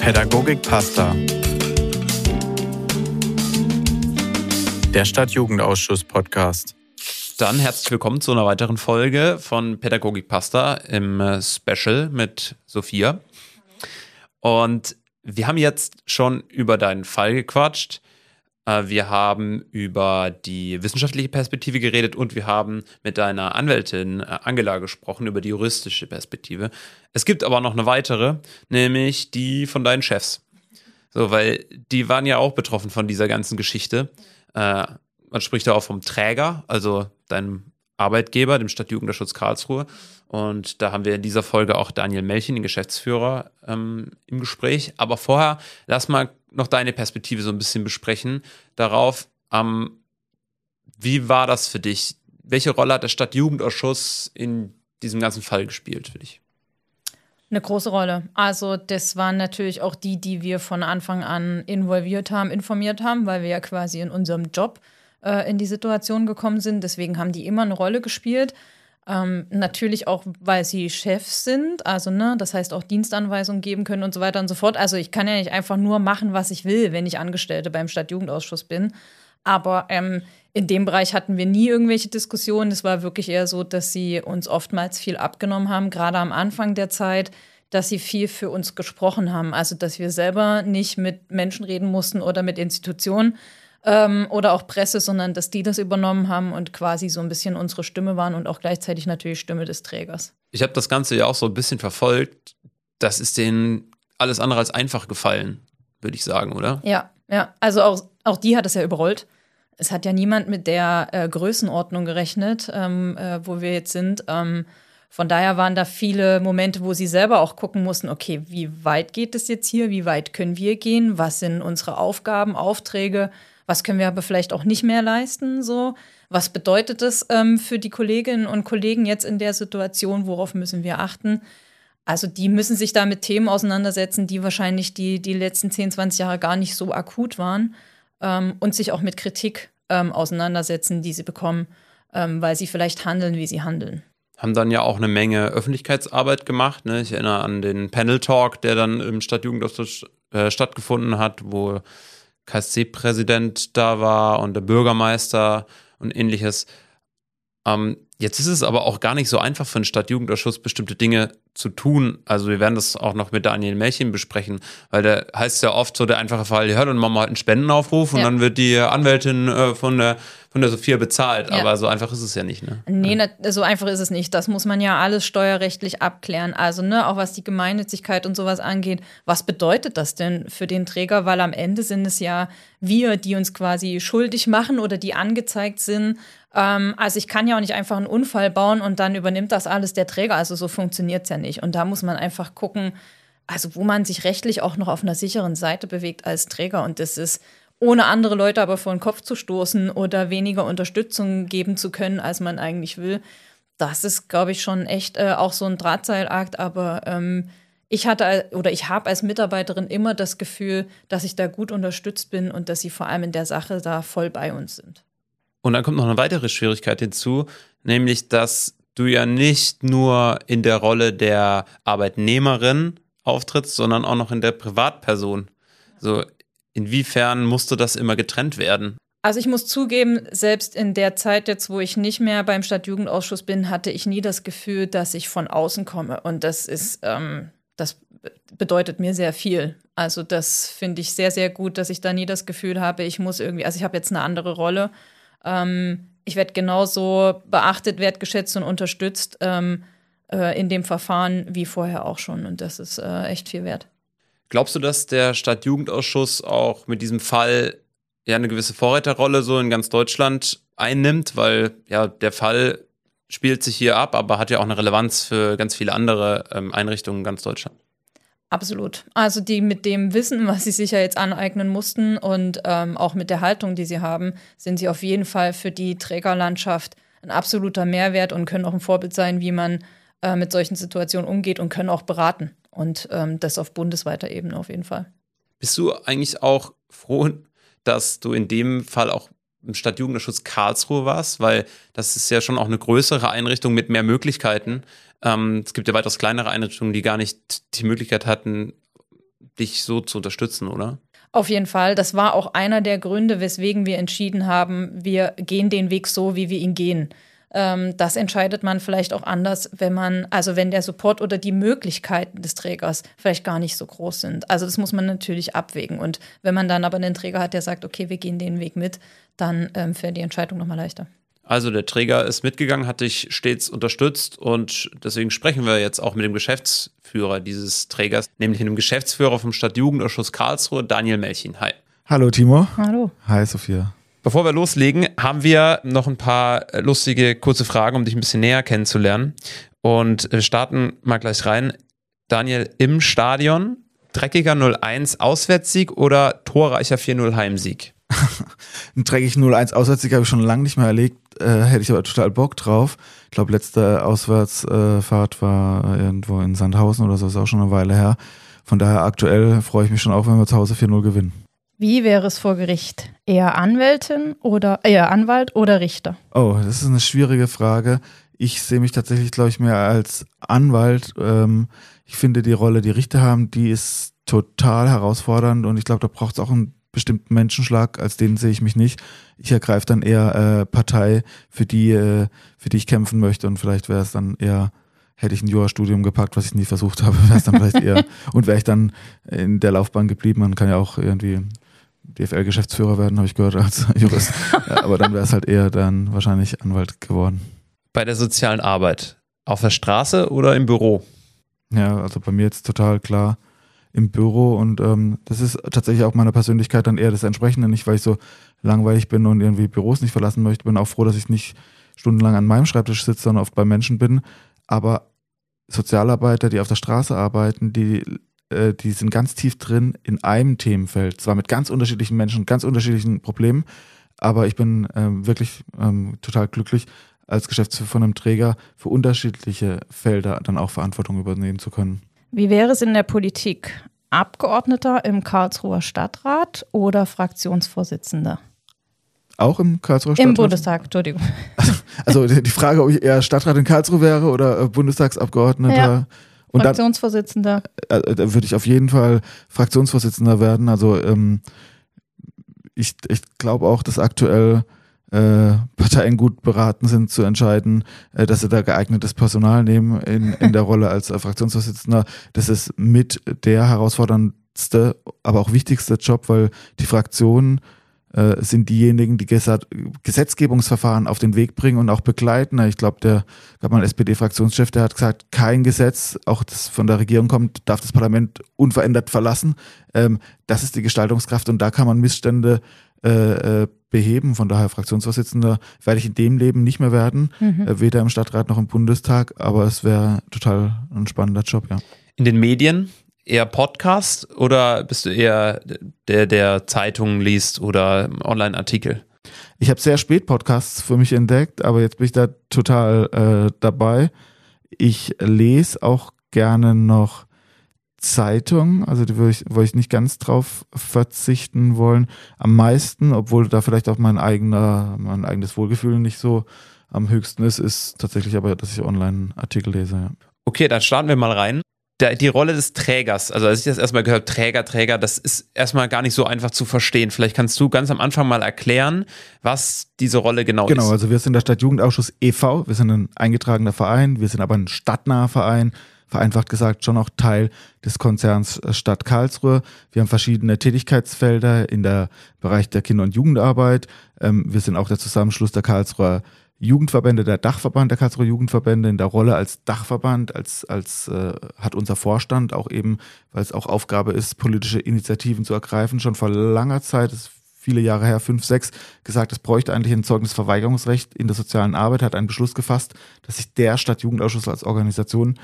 Pädagogik Pasta. Der Stadtjugendausschuss-Podcast. Dann herzlich willkommen zu einer weiteren Folge von Pädagogik Pasta im Special mit Sophia. Und wir haben jetzt schon über deinen Fall gequatscht. Wir haben über die wissenschaftliche Perspektive geredet und wir haben mit deiner Anwältin Angela gesprochen über die juristische Perspektive. Es gibt aber noch eine weitere, nämlich die von deinen Chefs. So, weil die waren ja auch betroffen von dieser ganzen Geschichte. Man spricht da auch vom Träger, also deinem Arbeitgeber, dem Stadtjugendausschuss Karlsruhe. Und da haben wir in dieser Folge auch Daniel Melchen, den Geschäftsführer, im Gespräch. Aber vorher lass mal noch deine Perspektive so ein bisschen besprechen darauf. Wie war das für dich? Welche Rolle hat der Stadtjugendausschuss in diesem ganzen Fall gespielt für dich? Eine große Rolle. Also das waren natürlich auch die wir von Anfang an informiert haben, weil wir ja quasi in unserem Job in die Situation gekommen sind. Deswegen haben die immer eine Rolle gespielt. Natürlich auch, weil sie Chefs sind, also das heißt auch Dienstanweisungen geben können und so weiter und so fort. Also ich kann ja nicht einfach nur machen, was ich will, wenn ich Angestellte beim Stadtjugendausschuss bin. Aber in dem Bereich hatten wir nie irgendwelche Diskussionen. Es war wirklich eher so, dass sie uns oftmals viel abgenommen haben, gerade am Anfang der Zeit, dass sie viel für uns gesprochen haben. Also dass wir selber nicht mit Menschen reden mussten oder mit Institutionen, oder auch Presse, sondern dass die das übernommen haben und quasi so ein bisschen unsere Stimme waren und auch gleichzeitig natürlich Stimme des Trägers. Ich habe das Ganze ja auch so ein bisschen verfolgt. Das ist denen alles andere als einfach gefallen, würde ich sagen, oder? Ja. Also auch die hat es ja überrollt. Es hat ja niemand mit der Größenordnung gerechnet, wo wir jetzt sind. Von daher waren da viele Momente, wo sie selber auch gucken mussten, okay, wie weit geht es jetzt hier? Wie weit können wir gehen? Was sind unsere Aufgaben, Aufträge? Was können wir aber vielleicht auch nicht mehr leisten? So? Was bedeutet das für die Kolleginnen und Kollegen jetzt in der Situation? Worauf müssen wir achten? Also die müssen sich da mit Themen auseinandersetzen, die wahrscheinlich die letzten 10, 20 Jahre gar nicht so akut waren, und sich auch mit Kritik auseinandersetzen, die sie bekommen, weil sie vielleicht handeln, wie sie handeln. Haben dann ja auch eine Menge Öffentlichkeitsarbeit gemacht. Ne? Ich erinnere an den Panel Talk, der dann im Stadtjugendausschuss stattgefunden hat, wo KSC-Präsident da war und der Bürgermeister und ähnliches. Jetzt ist es aber auch gar nicht so einfach für den Stadtjugendausschuss, bestimmte Dinge zu tun. Also wir werden das auch noch mit Daniel Melchen besprechen, weil der heißt ja oft so der einfache Fall, ja, dann machen wir halt einen Spendenaufruf und dann wird die Anwältin von der Sophia bezahlt. Ja. Aber so einfach ist es ja nicht, ne? Nee, so einfach ist es nicht. Das muss man ja alles steuerrechtlich abklären. Also, auch was die Gemeinnützigkeit und sowas angeht, was bedeutet das denn für den Träger? Weil am Ende sind es ja wir, die uns quasi schuldig machen oder die angezeigt sind. Also ich kann ja auch nicht einfach einen Unfall bauen und dann übernimmt das alles der Träger. Also so funktioniert es ja nicht. Und da muss man einfach gucken, also wo man sich rechtlich auch noch auf einer sicheren Seite bewegt als Träger. Und das ist, ohne andere Leute aber vor den Kopf zu stoßen oder weniger Unterstützung geben zu können, als man eigentlich will. Das ist, glaube ich, schon echt auch so ein Drahtseilakt. Aber ich habe als Mitarbeiterin immer das Gefühl, dass ich da gut unterstützt bin und dass sie vor allem in der Sache da voll bei uns sind. Und dann kommt noch eine weitere Schwierigkeit hinzu, nämlich, dass du ja nicht nur in der Rolle der Arbeitnehmerin auftrittst, sondern auch noch in der Privatperson. So, inwiefern musste das immer getrennt werden? Also ich muss zugeben, selbst in der Zeit jetzt, wo ich nicht mehr beim Stadtjugendausschuss bin, hatte ich nie das Gefühl, dass ich von außen komme. Und das bedeutet mir sehr viel. Also das finde ich sehr, sehr gut, dass ich da nie das Gefühl habe, ich muss irgendwie, also ich habe jetzt eine andere Rolle. Ich werde genauso beachtet, wertgeschätzt und unterstützt in dem Verfahren wie vorher auch schon. Und das ist echt viel wert. Glaubst du, dass der Stadtjugendausschuss auch mit diesem Fall ja eine gewisse Vorreiterrolle so in ganz Deutschland einnimmt? Weil ja der Fall spielt sich hier ab, aber hat ja auch eine Relevanz für ganz viele andere Einrichtungen in ganz Deutschland. Absolut. Also die mit dem Wissen, was sie sich ja jetzt aneignen mussten und auch mit der Haltung, die sie haben, sind sie auf jeden Fall für die Trägerlandschaft ein absoluter Mehrwert und können auch ein Vorbild sein, wie man mit solchen Situationen umgeht und können auch beraten. Und das auf bundesweiter Ebene auf jeden Fall. Bist du eigentlich auch froh, dass du in dem Fall auch im Stadtjugendausschuss Karlsruhe warst? Weil das ist ja schon auch eine größere Einrichtung mit mehr Möglichkeiten. Es gibt ja weitaus kleinere Einrichtungen, die gar nicht die Möglichkeit hatten, dich so zu unterstützen, oder? Auf jeden Fall. Das war auch einer der Gründe, weswegen wir entschieden haben, wir gehen den Weg so, wie wir ihn gehen. Das entscheidet man vielleicht auch anders, wenn der Support oder die Möglichkeiten des Trägers vielleicht gar nicht so groß sind. Also das muss man natürlich abwägen. Und wenn man dann aber einen Träger hat, der sagt, okay, wir gehen den Weg mit, dann fällt die Entscheidung nochmal leichter. Also der Träger ist mitgegangen, hat dich stets unterstützt und deswegen sprechen wir jetzt auch mit dem Geschäftsführer dieses Trägers, nämlich mit dem Geschäftsführer vom Stadtjugendausschuss Karlsruhe, Daniel Melchin. Hi. Hallo Timo. Hallo. Hi Sophia. Bevor wir loslegen, haben wir noch ein paar lustige, kurze Fragen, um dich ein bisschen näher kennenzulernen. Und wir starten mal gleich rein. Daniel, im Stadion, dreckiger 0-1 Auswärtssieg oder torreicher 4-0 Heimsieg? Einen dreckigen 0-1 Auswärtssieg habe ich schon lange nicht mehr erlebt, hätte ich aber total Bock drauf. Ich glaube, letzte Auswärtsfahrt war irgendwo in Sandhausen oder so, ist auch schon eine Weile her. Von daher aktuell freue ich mich schon auch, wenn wir zu Hause 4-0 gewinnen. Wie wäre es vor Gericht? Eher Anwalt oder Richter? Oh, das ist eine schwierige Frage. Ich sehe mich tatsächlich, glaube ich, mehr als Anwalt. Ich finde die Rolle, die Richter haben, die ist total herausfordernd und ich glaube, da braucht es auch einen bestimmten Menschenschlag, als den sehe ich mich nicht. Ich ergreife dann eher Partei, für die ich kämpfen möchte und vielleicht wäre es dann eher, hätte ich ein Jurastudium gepackt, was ich nie versucht habe, wäre es dann vielleicht eher, und wäre ich dann in der Laufbahn geblieben, man kann ja auch irgendwie DFL-Geschäftsführer werden, habe ich gehört, als Jurist. Ja, aber dann wäre es halt eher dann wahrscheinlich Anwalt geworden. Bei der sozialen Arbeit, auf der Straße oder im Büro? Ja, also bei mir jetzt total klar im Büro und das ist tatsächlich auch meiner Persönlichkeit dann eher das Entsprechende, nicht weil ich so langweilig bin und irgendwie Büros nicht verlassen möchte. Bin auch froh, dass ich nicht stundenlang an meinem Schreibtisch sitze, sondern oft bei Menschen bin. Aber Sozialarbeiter, die auf der Straße arbeiten, die sind ganz tief drin in einem Themenfeld, zwar mit ganz unterschiedlichen Menschen, ganz unterschiedlichen Problemen, aber ich bin wirklich total glücklich, als Geschäftsführer von einem Träger für unterschiedliche Felder dann auch Verantwortung übernehmen zu können. Wie wäre es in der Politik? Abgeordneter im Karlsruher Stadtrat oder Fraktionsvorsitzender? Auch im Karlsruher Stadtrat? Im Bundestag, Entschuldigung. Also die Frage, ob ich eher Stadtrat in Karlsruhe wäre oder Bundestagsabgeordneter. Ja. Und Fraktionsvorsitzender. Da würde ich auf jeden Fall Fraktionsvorsitzender werden. Also ich glaube auch, dass aktuell Parteien gut beraten sind zu entscheiden, dass sie da geeignetes Personal nehmen in der Rolle als Fraktionsvorsitzender. Das ist mit der herausforderndste, aber auch wichtigste Job, weil die Fraktionen sind diejenigen, die Gesetzgebungsverfahren auf den Weg bringen und auch begleiten. Ich glaube, gab mal einen SPD-Fraktionschef, der hat gesagt, kein Gesetz, auch das von der Regierung kommt, darf das Parlament unverändert verlassen. Das ist die Gestaltungskraft und da kann man Missstände beheben. Von daher Fraktionsvorsitzender werde ich in dem Leben nicht mehr werden, weder im Stadtrat noch im Bundestag, aber es wäre total ein spannender Job, ja. In den Medien eher Podcast oder bist du eher der Zeitungen liest oder Online-Artikel? Ich habe sehr spät Podcasts für mich entdeckt, aber jetzt bin ich da total dabei. Ich lese auch gerne noch Zeitung, also die würde ich nicht ganz drauf verzichten wollen. Am meisten, obwohl da vielleicht auch mein eigenes Wohlgefühl nicht so am höchsten ist tatsächlich aber, dass ich Online-Artikel lese. Ja. Okay, dann starten wir mal rein. Die Rolle des Trägers, also als ich das erstmal gehört, Träger, das ist erstmal gar nicht so einfach zu verstehen. Vielleicht kannst du ganz am Anfang mal erklären, was diese Rolle genau ist. Genau, also wir sind der Stadtjugendausschuss e.V., wir sind ein eingetragener Verein, wir sind aber ein stadtnaher Verein, vereinfacht gesagt schon auch Teil des Konzerns Stadt Karlsruhe. Wir haben verschiedene Tätigkeitsfelder in der Bereich der Kinder- und Jugendarbeit. Wir sind auch der Zusammenschluss der Karlsruher Jugendverbände, der Dachverband der Karlsruher Jugendverbände. In der Rolle als Dachverband hat unser Vorstand auch eben, weil es auch Aufgabe ist, politische Initiativen zu ergreifen, schon vor langer Zeit, das ist viele Jahre her, 5, 6, gesagt, es bräuchte eigentlich ein Zeugnisverweigerungsrecht in der sozialen Arbeit, hat einen Beschluss gefasst, dass sich der Stadtjugendausschuss als Organisation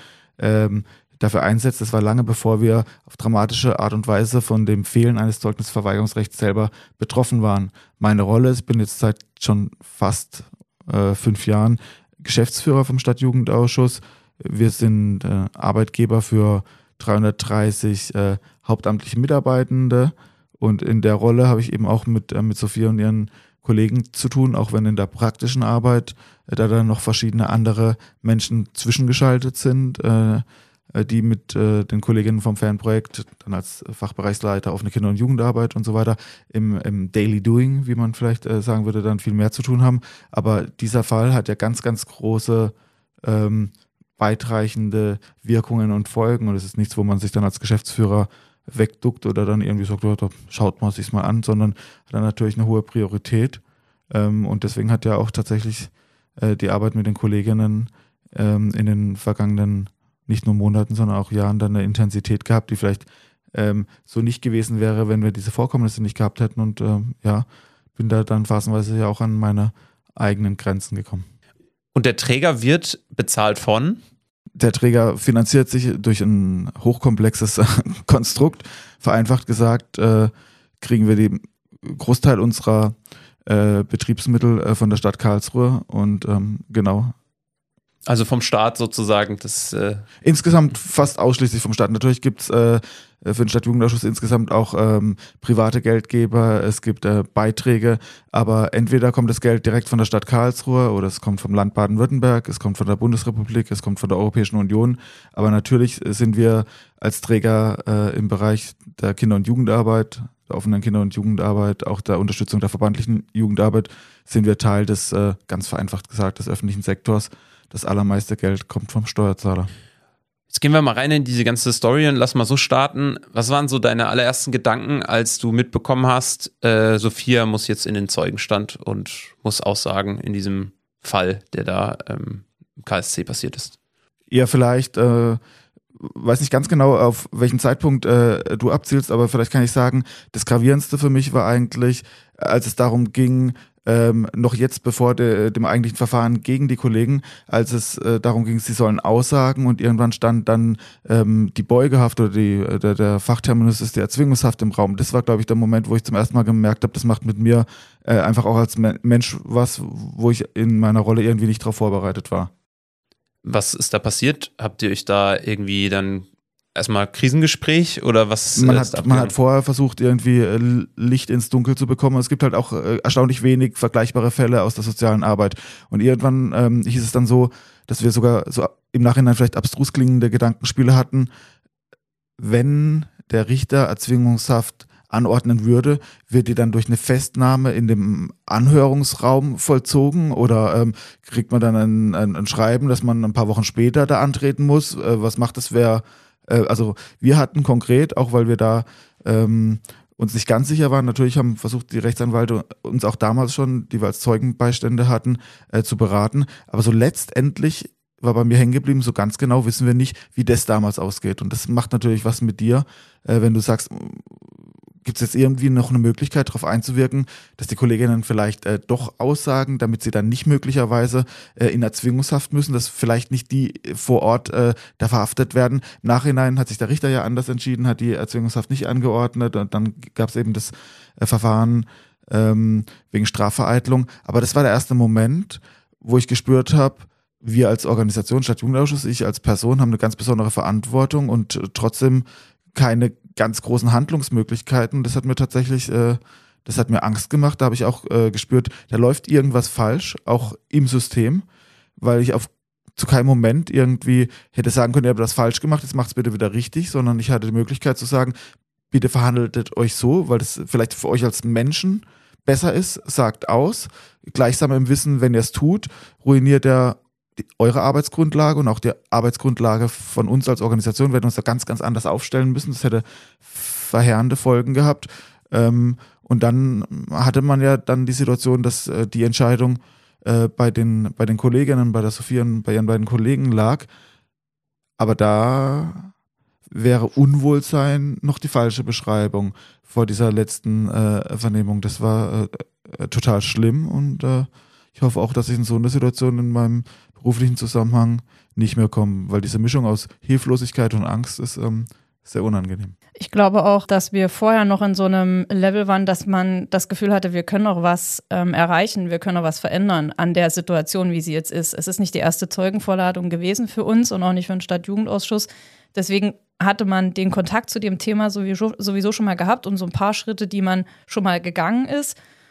dafür einsetzt. Das war lange bevor wir auf dramatische Art und Weise von dem Fehlen eines Zeugnisverweigerungsrechts selber betroffen waren. Meine Rolle, ich bin jetzt seit schon fast 5 Jahren Geschäftsführer vom Stadtjugendausschuss. Wir sind Arbeitgeber für 330 hauptamtliche Mitarbeitende und in der Rolle habe ich eben auch mit Sophia und ihren Kollegen zu tun, auch wenn in der praktischen Arbeit da dann noch verschiedene andere Menschen zwischengeschaltet sind. die mit den Kolleginnen vom Fanprojekt, dann als Fachbereichsleiter offene Kinder- und Jugendarbeit und so weiter, im Daily Doing, wie man vielleicht sagen würde, dann viel mehr zu tun haben. Aber dieser Fall hat ja ganz, ganz große weitreichende Wirkungen und Folgen und es ist nichts, wo man sich dann als Geschäftsführer wegduckt oder dann irgendwie sagt, ja, schaut man sich's mal an, sondern hat dann natürlich eine hohe Priorität. Und deswegen hat ja auch tatsächlich die Arbeit mit den Kolleginnen in den vergangenen nicht nur Monaten, sondern auch Jahren dann eine Intensität gehabt, die vielleicht so nicht gewesen wäre, wenn wir diese Vorkommnisse nicht gehabt hätten. Und bin da dann phasenweise ja auch an meine eigenen Grenzen gekommen. Und der Träger wird bezahlt von? Der Träger finanziert sich durch ein hochkomplexes Konstrukt. Vereinfacht gesagt, kriegen wir den Großteil unserer Betriebsmittel von der Stadt Karlsruhe und genau. Also vom Staat sozusagen. Insgesamt fast ausschließlich vom Staat. Natürlich gibt es für den Stadtjugendausschuss insgesamt auch private Geldgeber, es gibt Beiträge, aber entweder kommt das Geld direkt von der Stadt Karlsruhe oder es kommt vom Land Baden-Württemberg, es kommt von der Bundesrepublik, es kommt von der Europäischen Union, aber natürlich sind wir als Träger im Bereich der Kinder- und Jugendarbeit, der offenen Kinder- und Jugendarbeit, auch der Unterstützung der verbandlichen Jugendarbeit, sind wir Teil des, ganz vereinfacht gesagt, des öffentlichen Sektors. Das allermeiste Geld kommt vom Steuerzahler. Jetzt gehen wir mal rein in diese ganze Story und lass mal so starten. Was waren so deine allerersten Gedanken, als du mitbekommen hast, Sophia muss jetzt in den Zeugenstand und muss aussagen in diesem Fall, der da im KSC passiert ist? Ja, vielleicht, weiß nicht ganz genau, auf welchen Zeitpunkt du abzielst, aber vielleicht kann ich sagen, das Gravierendste für mich war eigentlich, als es darum ging, noch jetzt bevor dem eigentlichen Verfahren gegen die Kollegen, als es darum ging, sie sollen aussagen und irgendwann stand dann die Beugehaft oder der Fachterminus ist die Erzwingungshaft im Raum. Das war, glaube ich, der Moment, wo ich zum ersten Mal gemerkt habe, das macht mit mir einfach auch als Mensch was, wo ich in meiner Rolle irgendwie nicht darauf vorbereitet war. Was ist da passiert? Habt ihr euch da irgendwie dann erstmal Krisengespräch oder was? Man hat vorher versucht, irgendwie Licht ins Dunkel zu bekommen. Es gibt halt auch erstaunlich wenig vergleichbare Fälle aus der sozialen Arbeit. Und irgendwann hieß es dann so, dass wir sogar so im Nachhinein vielleicht abstrus klingende Gedankenspiele hatten. Wenn der Richter Erzwingungshaft anordnen würde, wird die dann durch eine Festnahme in dem Anhörungsraum vollzogen oder kriegt man dann ein Schreiben, dass man ein paar Wochen später da antreten muss? Was macht das, also wir hatten konkret, auch weil wir da uns nicht ganz sicher waren, natürlich haben versucht die Rechtsanwälte uns auch damals schon, die wir als Zeugenbeistände hatten, zu beraten. Aber so letztendlich war bei mir hängen geblieben, so ganz genau wissen wir nicht, wie das damals ausgeht. Und das macht natürlich was mit dir, wenn du sagst, gibt es jetzt irgendwie noch eine Möglichkeit, darauf einzuwirken, dass die Kolleginnen vielleicht doch aussagen, damit sie dann nicht möglicherweise in Erzwingungshaft müssen, dass vielleicht nicht die vor Ort da verhaftet werden. Im Nachhinein hat sich der Richter ja anders entschieden, hat die Erzwingungshaft nicht angeordnet und dann gab es eben das Verfahren wegen Strafvereitlung. Aber das war der erste Moment, wo ich gespürt habe, wir als Organisation Stadtjugendausschuss, ich als Person haben eine ganz besondere Verantwortung und trotzdem keine ganz großen Handlungsmöglichkeiten. Das hat mir tatsächlich, das hat mir Angst gemacht. Da habe ich auch gespürt, da läuft irgendwas falsch, auch im System, weil ich zu keinem Moment irgendwie hätte sagen können, ihr habt das falsch gemacht, jetzt macht es bitte wieder richtig, sondern ich hatte die Möglichkeit zu sagen, bitte verhandelt euch so, weil das vielleicht für euch als Menschen besser ist, sagt aus. Gleichsam im Wissen, wenn ihr es tut, ruiniert eure Arbeitsgrundlage und auch die Arbeitsgrundlage von uns als Organisation. Wir hätten uns da ganz, ganz anders aufstellen müssen. Das hätte verheerende Folgen gehabt. Und dann hatte man ja dann die Situation, dass die Entscheidung bei den Kolleginnen, bei der Sophia und bei ihren beiden Kollegen lag. Aber da wäre Unwohlsein noch die falsche Beschreibung vor dieser letzten Vernehmung. Das war total schlimm und ich hoffe auch, dass ich in so eine Situation in meinem beruflichen Zusammenhang nicht mehr komme, weil diese Mischung aus Hilflosigkeit und Angst ist sehr unangenehm. Ich glaube auch, dass wir vorher noch in so einem Level waren, dass man das Gefühl hatte, wir können auch was erreichen, wir können auch was verändern an der Situation, wie sie jetzt ist. Es ist nicht die erste Zeugenvorladung gewesen für uns und auch nicht für den Stadtjugendausschuss. Deswegen hatte man den Kontakt zu dem Thema sowieso schon mal gehabt und so ein paar Schritte, die man schon mal gegangen ist.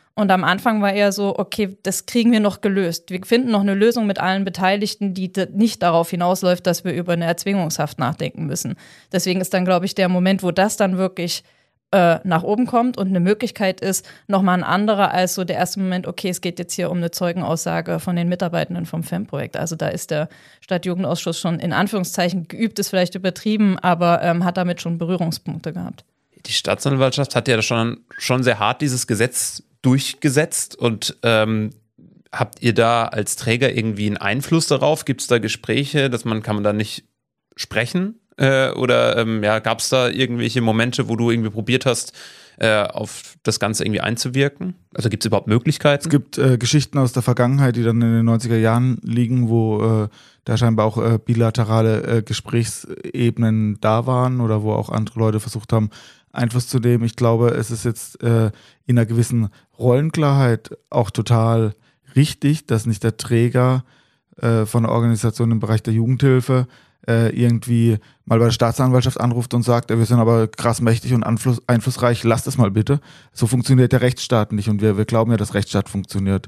Und am Anfang war eher so, okay, das kriegen wir noch gelöst. Wir finden noch eine Lösung mit allen Beteiligten, die nicht darauf hinausläuft, dass wir über eine Erzwingungshaft nachdenken müssen. Deswegen ist dann, glaube ich, der Moment, wo das dann wirklich nach oben kommt und eine Möglichkeit ist, nochmal ein anderer als so der erste Moment, okay, es geht jetzt hier um eine Zeugenaussage von den Mitarbeitenden vom FEM-Projekt. Also da ist der Stadtjugendausschuss schon in Anführungszeichen geübt, ist vielleicht übertrieben, aber hat damit schon Berührungspunkte gehabt. Die Staatsanwaltschaft hat ja schon sehr hart dieses Gesetz durchgesetzt und habt ihr da als Träger irgendwie einen Einfluss darauf? Gibt es da Gespräche, kann man da nicht sprechen? Oder gab es da irgendwelche Momente, wo du irgendwie probiert hast, auf das Ganze irgendwie einzuwirken? Also gibt es überhaupt Möglichkeiten? Es gibt Geschichten aus der Vergangenheit, die dann in den 90er Jahren liegen, wo da scheinbar auch bilaterale Gesprächsebenen da waren oder wo auch andere Leute versucht haben, Einfluss zu nehmen. Ich glaube, es ist jetzt in einer gewissen Rollenklarheit auch total richtig, dass nicht der Träger von der Organisation im Bereich der Jugendhilfe irgendwie mal bei der Staatsanwaltschaft anruft und sagt, wir sind aber krass mächtig und einflussreich, lasst es mal bitte. So funktioniert der Rechtsstaat nicht und wir glauben ja, dass Rechtsstaat funktioniert.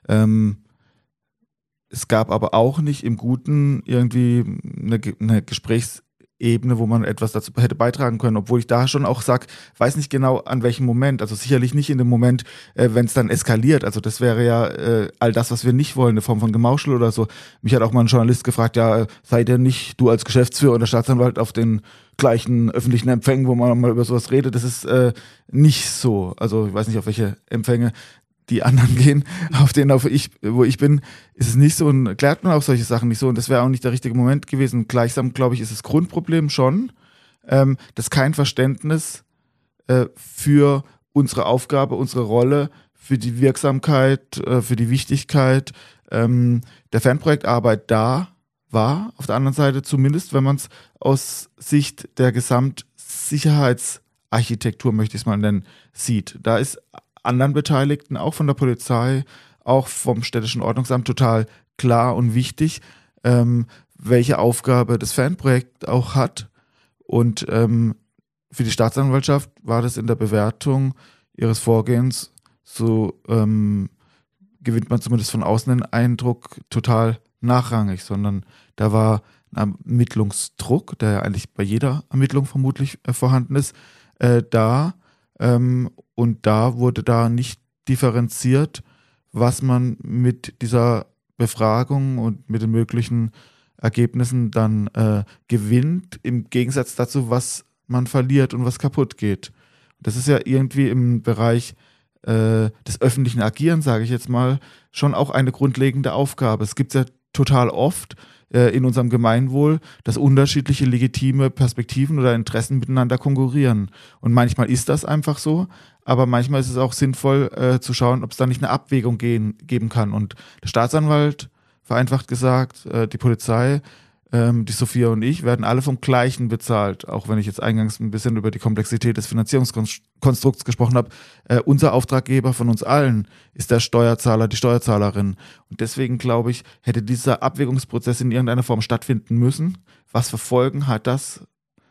Es gab aber auch nicht im Guten irgendwie eine Gesprächsebene, wo man etwas dazu hätte beitragen können, obwohl ich da schon auch sage, weiß nicht genau an welchem Moment, also sicherlich nicht in dem Moment, wenn es dann eskaliert, also das wäre ja all das, was wir nicht wollen, eine Form von Gemauschel oder so. Mich hat auch mal ein Journalist gefragt, ja, seid ihr nicht, du als Geschäftsführer oder Staatsanwalt, auf den gleichen öffentlichen Empfängen, wo man mal über sowas redet, das ist nicht so, also ich weiß nicht, auf welche Empfänge die anderen gehen, auf denen wo ich bin, ist es nicht so und klärt man auch solche Sachen nicht so und das wäre auch nicht der richtige Moment gewesen. Gleichsam, glaube ich, ist das Grundproblem schon, dass kein Verständnis für unsere Aufgabe, unsere Rolle, für die Wirksamkeit, für die Wichtigkeit der Fanprojektarbeit da war, auf der anderen Seite zumindest, wenn man es aus Sicht der Gesamtsicherheitsarchitektur, möchte ich es mal nennen, sieht. Da ist anderen Beteiligten, auch von der Polizei, auch vom städtischen Ordnungsamt total klar und wichtig, welche Aufgabe das Fanprojekt auch hat. Und für die Staatsanwaltschaft war das in der Bewertung ihres Vorgehens, so gewinnt man zumindest von außen den Eindruck, total nachrangig, sondern da war ein Ermittlungsdruck, der ja eigentlich bei jeder Ermittlung vermutlich vorhanden ist, da. Und da wurde da nicht differenziert, was man mit dieser Befragung und mit den möglichen Ergebnissen dann gewinnt, im Gegensatz dazu, was man verliert und was kaputt geht. Das ist ja irgendwie im Bereich des öffentlichen Agierens, sage ich jetzt mal, schon auch eine grundlegende Aufgabe. Es gibt ja total oft in unserem Gemeinwohl, dass unterschiedliche legitime Perspektiven oder Interessen miteinander konkurrieren. Und manchmal ist das einfach so, aber manchmal ist es auch sinnvoll zu schauen, ob es da nicht eine Abwägung geben kann. Und der Staatsanwalt, vereinfacht gesagt, die Polizei, die Sophia und ich werden alle vom Gleichen bezahlt, auch wenn ich jetzt eingangs ein bisschen über die Komplexität des Finanzierungskonstrukts gesprochen habe. Unser Auftraggeber von uns allen ist der Steuerzahler, die Steuerzahlerin. Und deswegen, glaube ich, hätte dieser Abwägungsprozess in irgendeiner Form stattfinden müssen. Was für Folgen hat das?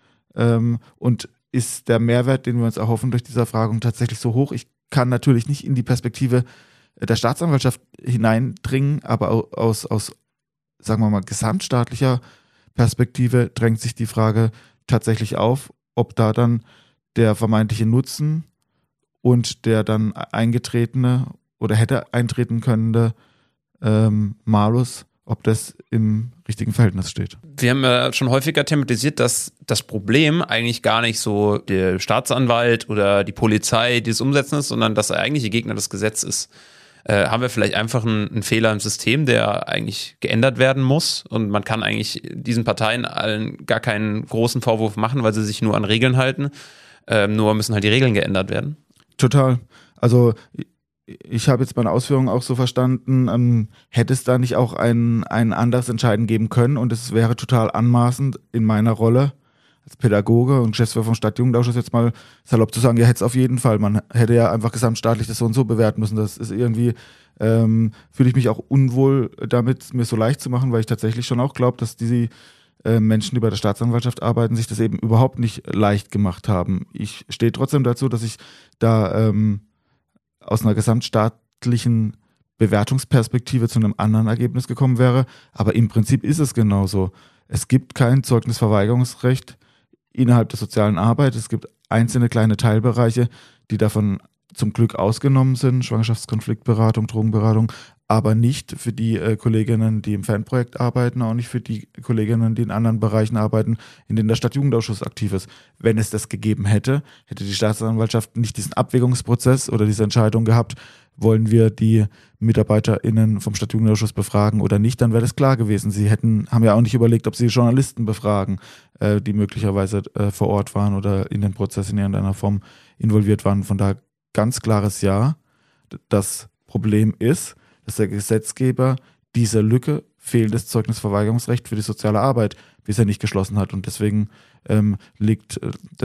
Und ist der Mehrwert, den wir uns erhoffen durch diese Erfragung, tatsächlich so hoch? Ich kann natürlich nicht in die Perspektive der Staatsanwaltschaft hineindringen, aber aus sagen wir mal, gesamtstaatlicher Perspektive drängt sich die Frage tatsächlich auf, ob da dann der vermeintliche Nutzen und der dann eingetretene oder hätte eintreten könnende Malus, ob das im richtigen Verhältnis steht. Wir haben ja schon häufiger thematisiert, dass das Problem eigentlich gar nicht so der Staatsanwalt oder die Polizei, die es umsetzen ist, sondern dass der eigentliche Gegner des Gesetzes ist. Haben wir vielleicht einfach einen Fehler im System, der eigentlich geändert werden muss und man kann eigentlich diesen Parteien allen gar keinen großen Vorwurf machen, weil sie sich nur an Regeln halten, nur müssen halt die Regeln geändert werden. Total. Also ich habe jetzt meine Ausführungen auch so verstanden, hätte es da nicht auch ein anderes Entscheiden geben können und es wäre total anmaßend in meiner Rolle als Pädagoge und Geschäftsführer vom Stadtjugendausschuss jetzt mal salopp zu sagen, ja, hätte es auf jeden Fall. Man hätte ja einfach gesamtstaatlich das so und so bewerten müssen. Das ist irgendwie, fühle ich mich auch unwohl damit, mir so leicht zu machen, weil ich tatsächlich schon auch glaube, dass die Menschen, die bei der Staatsanwaltschaft arbeiten, sich das eben überhaupt nicht leicht gemacht haben. Ich stehe trotzdem dazu, dass ich da aus einer gesamtstaatlichen Bewertungsperspektive zu einem anderen Ergebnis gekommen wäre. Aber im Prinzip ist es genauso. Es gibt kein Zeugnisverweigerungsrecht innerhalb der sozialen Arbeit. Es gibt einzelne kleine Teilbereiche, die davon zum Glück ausgenommen sind, Schwangerschaftskonfliktberatung, Drogenberatung, aber nicht für die Kolleginnen, die im Fanprojekt arbeiten, auch nicht für die Kolleginnen, die in anderen Bereichen arbeiten, in denen der Stadtjugendausschuss aktiv ist. Wenn es das gegeben hätte, hätte die Staatsanwaltschaft nicht diesen Abwägungsprozess oder diese Entscheidung gehabt, wollen wir die MitarbeiterInnen vom Stadtjugendausschuss befragen oder nicht, dann wäre das klar gewesen. Sie haben ja auch nicht überlegt, ob sie Journalisten befragen, die möglicherweise vor Ort waren oder in den Prozess in irgendeiner Form involviert waren. Von daher ganz klares Ja. Das Problem ist, dass der Gesetzgeber diese Lücke, fehlendes Zeugnisverweigerungsrecht für die soziale Arbeit bisher nicht geschlossen hat. Und deswegen liegt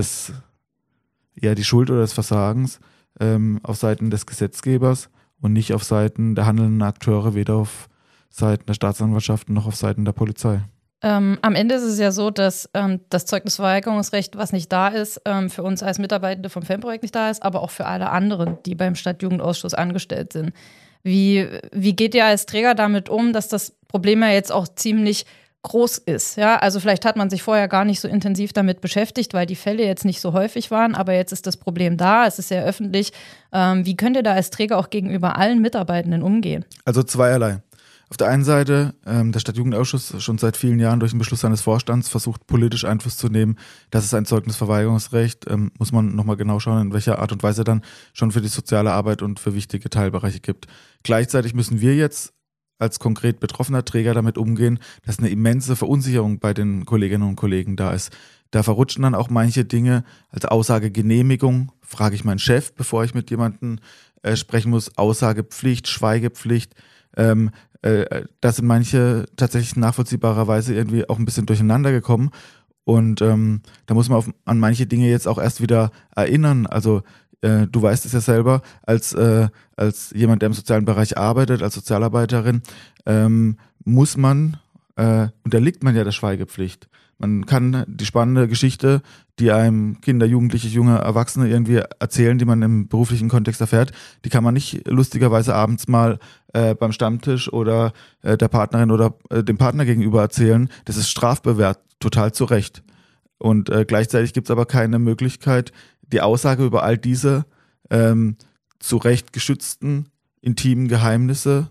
die Schuld oder des Versagens auf Seiten des Gesetzgebers und nicht auf Seiten der handelnden Akteure, weder auf Seiten der Staatsanwaltschaft noch auf Seiten der Polizei. Am Ende ist es ja so, dass das Zeugnisverweigerungsrecht, was nicht da ist, für uns als Mitarbeitende vom Fanprojekt nicht da ist, aber auch für alle anderen, die beim Stadtjugendausschuss angestellt sind. Wie geht ihr als Träger damit um, dass das Problem ja jetzt auch ziemlich groß ist? Ja? Also vielleicht hat man sich vorher gar nicht so intensiv damit beschäftigt, weil die Fälle jetzt nicht so häufig waren, aber jetzt ist das Problem da, es ist sehr öffentlich. Wie könnt ihr da als Träger auch gegenüber allen Mitarbeitenden umgehen? Also zweierlei. Auf der einen Seite, der Stadtjugendausschuss schon seit vielen Jahren durch den Beschluss seines Vorstands versucht, politisch Einfluss zu nehmen. Das ist ein Zeugnisverweigerungsrecht. Muss man nochmal genau schauen, in welcher Art und Weise dann schon für die soziale Arbeit und für wichtige Teilbereiche gibt. Gleichzeitig müssen wir jetzt als konkret betroffener Träger damit umgehen, dass eine immense Verunsicherung bei den Kolleginnen und Kollegen da ist. Da verrutschen dann auch manche Dinge als Aussagegenehmigung. Frage ich meinen Chef, bevor ich mit jemandem sprechen muss. Aussagepflicht, Schweigepflicht. Da sind manche tatsächlich nachvollziehbarerweise irgendwie auch ein bisschen durcheinander gekommen und da muss man an manche Dinge jetzt auch erst wieder erinnern. Also du weißt es ja selber, als jemand, der im sozialen Bereich arbeitet, als Sozialarbeiterin, unterliegt man ja der Schweigepflicht. Man kann die spannende Geschichte, die einem Kinder, Jugendliche, junge Erwachsene irgendwie erzählen, die man im beruflichen Kontext erfährt, die kann man nicht lustigerweise abends mal beim Stammtisch oder der Partnerin oder dem Partner gegenüber erzählen. Das ist strafbewehrt, total zu Recht. Und gleichzeitig gibt es aber keine Möglichkeit, die Aussage über all diese zu Recht geschützten, intimen Geheimnisse,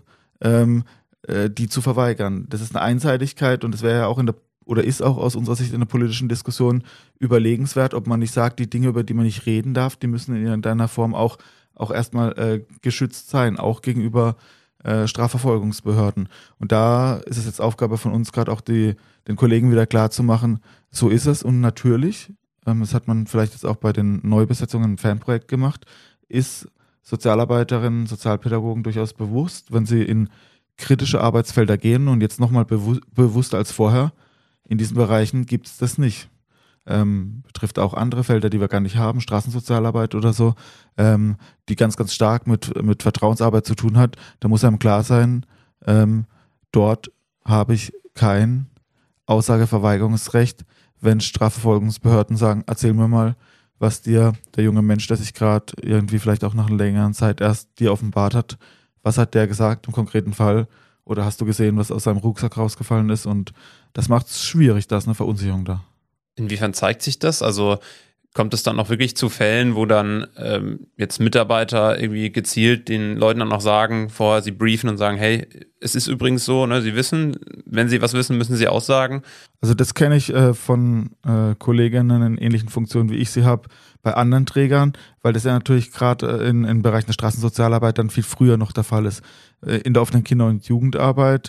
die zu verweigern. Das ist eine Einseitigkeit und das wäre ja auch ist auch aus unserer Sicht in der politischen Diskussion überlegenswert, ob man nicht sagt, die Dinge, über die man nicht reden darf, die müssen in irgendeiner Form auch erstmal geschützt sein, auch gegenüber Strafverfolgungsbehörden. Und da ist es jetzt Aufgabe von uns, gerade auch den Kollegen wieder klar zu machen, so ist es. Und natürlich, das hat man vielleicht jetzt auch bei den Neubesetzungen im Fanprojekt gemacht, ist Sozialarbeiterinnen, Sozialpädagogen durchaus bewusst, wenn sie in kritische Arbeitsfelder gehen und jetzt nochmal bewusster als vorher. In diesen Bereichen gibt es das nicht. Betrifft auch andere Felder, die wir gar nicht haben, Straßensozialarbeit oder so, die ganz, ganz stark mit Vertrauensarbeit zu tun hat. Da muss einem klar sein, dort habe ich kein Aussageverweigerungsrecht, wenn Strafverfolgungsbehörden sagen, erzähl mir mal, was dir der junge Mensch, der sich gerade irgendwie vielleicht auch nach einer längeren Zeit erst dir offenbart hat, was hat der gesagt im konkreten Fall? Oder hast du gesehen, was aus seinem Rucksack rausgefallen ist? Und das macht es schwierig, da ist eine Verunsicherung da. Inwiefern zeigt sich das? Also kommt es dann auch wirklich zu Fällen, wo dann jetzt Mitarbeiter irgendwie gezielt den Leuten dann auch sagen, vorher sie briefen und sagen, hey, es ist übrigens so, ne, sie wissen, wenn sie was wissen, müssen sie aussagen. Also das kenne ich von Kolleginnen in ähnlichen Funktionen, wie ich sie habe, bei anderen Trägern, weil das ja natürlich gerade in Bereichen der Straßensozialarbeit dann viel früher noch der Fall ist. In der offenen Kinder- und Jugendarbeit,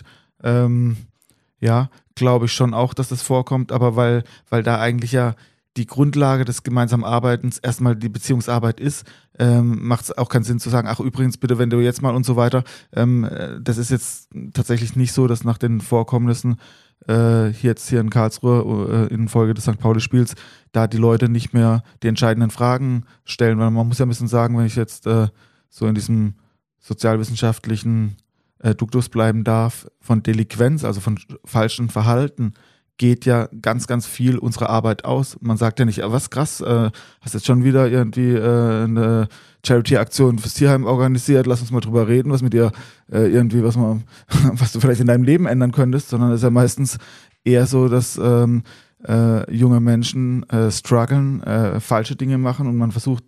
glaube ich schon auch, dass das vorkommt, aber weil da eigentlich ja die Grundlage des gemeinsamen Arbeitens erstmal die Beziehungsarbeit ist, macht es auch keinen Sinn zu sagen, ach übrigens bitte, wenn du jetzt mal und so weiter. Das ist jetzt tatsächlich nicht so, dass nach den Vorkommnissen hier in Karlsruhe infolge des St. Pauli-Spiels da die Leute nicht mehr die entscheidenden Fragen stellen, weil man muss ja ein bisschen sagen, wenn ich jetzt so in diesem sozialwissenschaftlichen Duktus bleiben darf, von Delinquenz, also von falschem Verhalten, geht ja ganz, ganz viel unserer Arbeit aus. Man sagt ja nicht, was krass, hast jetzt schon wieder irgendwie eine Charity-Aktion fürs Tierheim organisiert, lass uns mal drüber reden, was mit dir was du vielleicht in deinem Leben ändern könntest, sondern es ist ja meistens eher so, dass junge Menschen strugglen, falsche Dinge machen und man versucht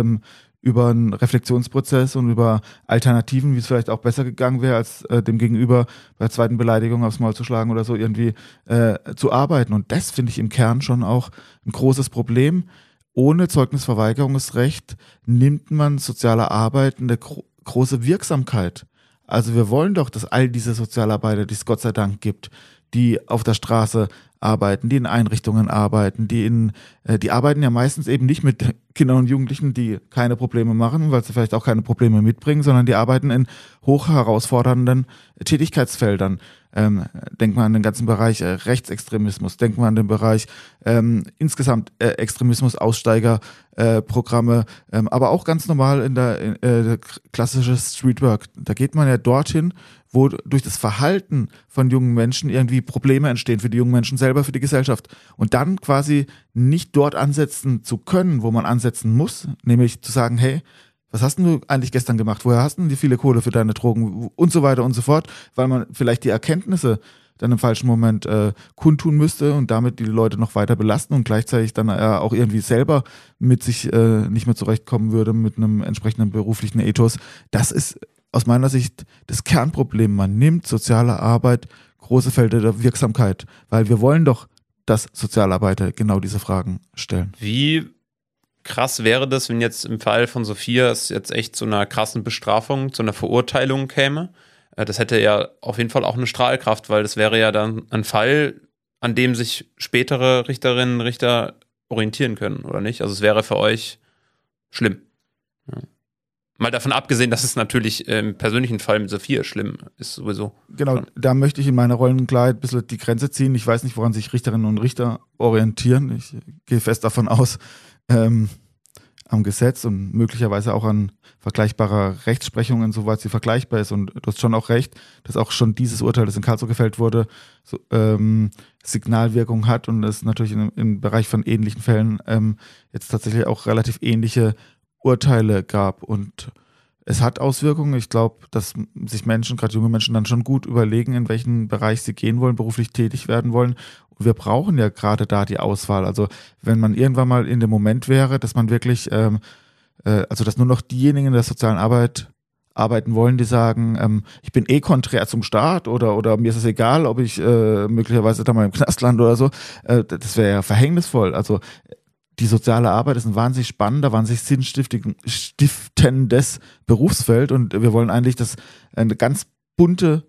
über einen Reflexionsprozess und über Alternativen, wie es vielleicht auch besser gegangen wäre, als dem Gegenüber bei der zweiten Beleidigung aufs Maul zu schlagen oder so irgendwie zu arbeiten. Und das finde ich im Kern schon auch ein großes Problem. Ohne Zeugnisverweigerungsrecht nimmt man sozialer Arbeit eine große Wirksamkeit. Also wir wollen doch, dass all diese Sozialarbeiter, die es Gott sei Dank gibt, die auf der Straße arbeiten, die in Einrichtungen arbeiten, die arbeiten ja meistens eben nicht mit Kindern und Jugendlichen, die keine Probleme machen, weil sie vielleicht auch keine Probleme mitbringen, sondern die arbeiten in hoch herausfordernden Tätigkeitsfeldern. Denkt man an den ganzen Bereich Rechtsextremismus, denkt man an den Bereich insgesamt Extremismus, Aussteigerprogramme, aber auch ganz normal in der klassische Streetwork. Da geht man ja dorthin, wo durch das Verhalten von jungen Menschen irgendwie Probleme entstehen für die jungen Menschen selber, für die Gesellschaft. Und dann quasi nicht dort ansetzen zu können, wo man ansetzen muss, nämlich zu sagen, hey, was hast denn du eigentlich gestern gemacht? Woher hast denn die viele Kohle für deine Drogen? Und so weiter und so fort, weil man vielleicht die Erkenntnisse dann im falschen Moment kundtun müsste und damit die Leute noch weiter belasten und gleichzeitig dann auch irgendwie selber mit sich nicht mehr zurechtkommen würde mit einem entsprechenden beruflichen Ethos. Das ist aus meiner Sicht das Kernproblem. Man nimmt soziale Arbeit große Felder der Wirksamkeit, weil wir wollen doch, dass Sozialarbeiter genau diese Fragen stellen. Wie krass wäre das, wenn jetzt im Fall von Sophia es jetzt echt zu einer krassen Bestrafung, zu einer Verurteilung käme? Das hätte ja auf jeden Fall auch eine Strahlkraft, weil das wäre ja dann ein Fall, an dem sich spätere Richterinnen und Richter orientieren können, oder nicht? Also es wäre für euch schlimm. Ja. Mal davon abgesehen, dass es natürlich im persönlichen Fall mit Sophia schlimm ist sowieso. Genau, da möchte ich in meiner Rollenkleid ein bisschen die Grenze ziehen. Ich weiß nicht, woran sich Richterinnen und Richter orientieren. Ich gehe fest davon aus, am Gesetz und möglicherweise auch an vergleichbarer Rechtsprechung, insoweit sie vergleichbar ist. Und du hast schon auch recht, dass auch schon dieses Urteil, das in Karlsruhe gefällt wurde, so, Signalwirkung hat und es natürlich im Bereich von ähnlichen Fällen jetzt tatsächlich auch relativ ähnliche Urteile gab. Und es hat Auswirkungen. Ich glaube, dass sich Menschen, gerade junge Menschen, dann schon gut überlegen, in welchen Bereich sie gehen wollen, beruflich tätig werden wollen. Und wir brauchen ja gerade da die Auswahl. Also wenn man irgendwann mal in dem Moment wäre, dass man wirklich, also dass nur noch diejenigen in der sozialen Arbeit arbeiten wollen, die sagen, ich bin konträr zum Staat oder mir ist es egal, ob ich möglicherweise da mal im Knast lande oder so, das wäre ja verhängnisvoll. Also die soziale Arbeit ist ein wahnsinnig spannender, wahnsinnig sinnstiftendes Berufsfeld und wir wollen eigentlich, dass eine ganz bunte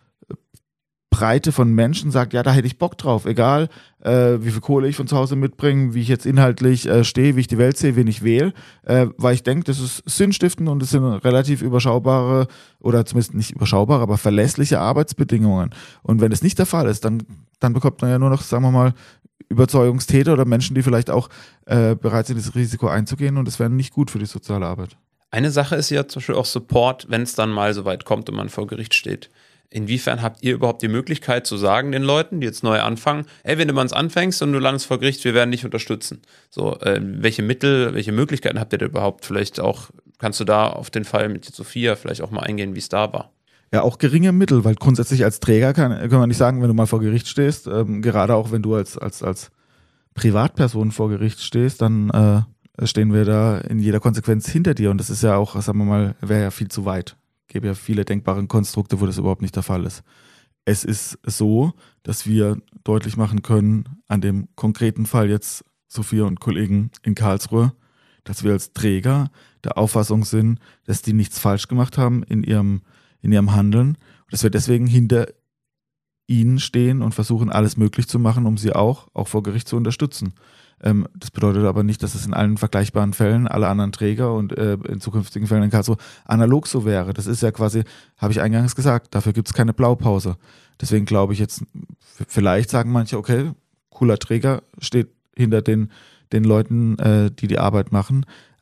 Breite von Menschen sagt, ja, da hätte ich Bock drauf, egal wie viel Kohle ich von zu Hause mitbringe, wie ich jetzt inhaltlich stehe, wie ich die Welt sehe, wen ich wähle, weil ich denke, das ist sinnstiftend und es sind relativ überschaubare oder zumindest nicht überschaubare, aber verlässliche Arbeitsbedingungen. Und wenn es nicht der Fall ist, dann bekommt man ja nur noch, sagen wir mal, Überzeugungstäter oder Menschen, die vielleicht auch bereit sind, dieses Risiko einzugehen und das wäre nicht gut für die soziale Arbeit. Eine Sache ist ja zum Beispiel auch Support, wenn es dann mal so weit kommt und man vor Gericht steht. Inwiefern habt ihr überhaupt die Möglichkeit zu sagen den Leuten, die jetzt neu anfangen, ey, wenn du bei uns anfängst und du landest vor Gericht, wir werden dich unterstützen. So, welche Mittel, welche Möglichkeiten habt ihr da überhaupt? Vielleicht auch, kannst du da auf den Fall mit Sophia vielleicht auch mal eingehen, wie es da war? Ja, auch geringe Mittel, weil grundsätzlich als Träger kann man nicht sagen, wenn du mal vor Gericht stehst, gerade auch wenn du als Privatperson vor Gericht stehst, dann stehen wir da in jeder Konsequenz hinter dir und das ist ja auch, sagen wir mal, wäre ja viel zu weit. Gäbe ja viele denkbare Konstrukte, wo das überhaupt nicht der Fall ist. Es ist so, dass wir deutlich machen können, an dem konkreten Fall jetzt Sophia und Kollegen in Karlsruhe, dass wir als Träger der Auffassung sind, dass die nichts falsch gemacht haben in ihrem Handeln und dass wir deswegen hinter ihnen stehen und versuchen, alles möglich zu machen, um sie auch vor Gericht zu unterstützen. Das bedeutet aber nicht, dass es in allen vergleichbaren Fällen, alle anderen Träger und in zukünftigen Fällen in Karlsruhe analog so wäre. Das ist ja quasi, habe ich eingangs gesagt, dafür gibt es keine Blaupause. Deswegen glaube ich jetzt, vielleicht sagen manche, okay, cooler Träger steht hinter den Leuten, die Arbeit machen.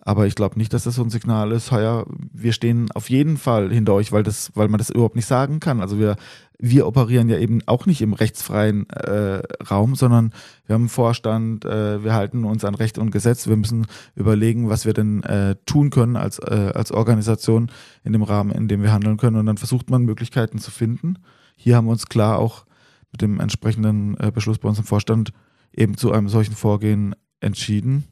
Aber ich glaube nicht, dass das so ein Signal ist, ja, wir stehen auf jeden Fall hinter euch, weil man das überhaupt nicht sagen kann. Also wir operieren ja eben auch nicht im rechtsfreien Raum, sondern wir haben einen Vorstand, wir halten uns an Recht und Gesetz, wir müssen überlegen, was wir denn tun können als Organisation in dem Rahmen, in dem wir handeln können, und dann versucht man Möglichkeiten zu finden. Hier haben wir uns klar auch mit dem entsprechenden Beschluss bei uns im Vorstand eben zu einem solchen Vorgehen entschieden.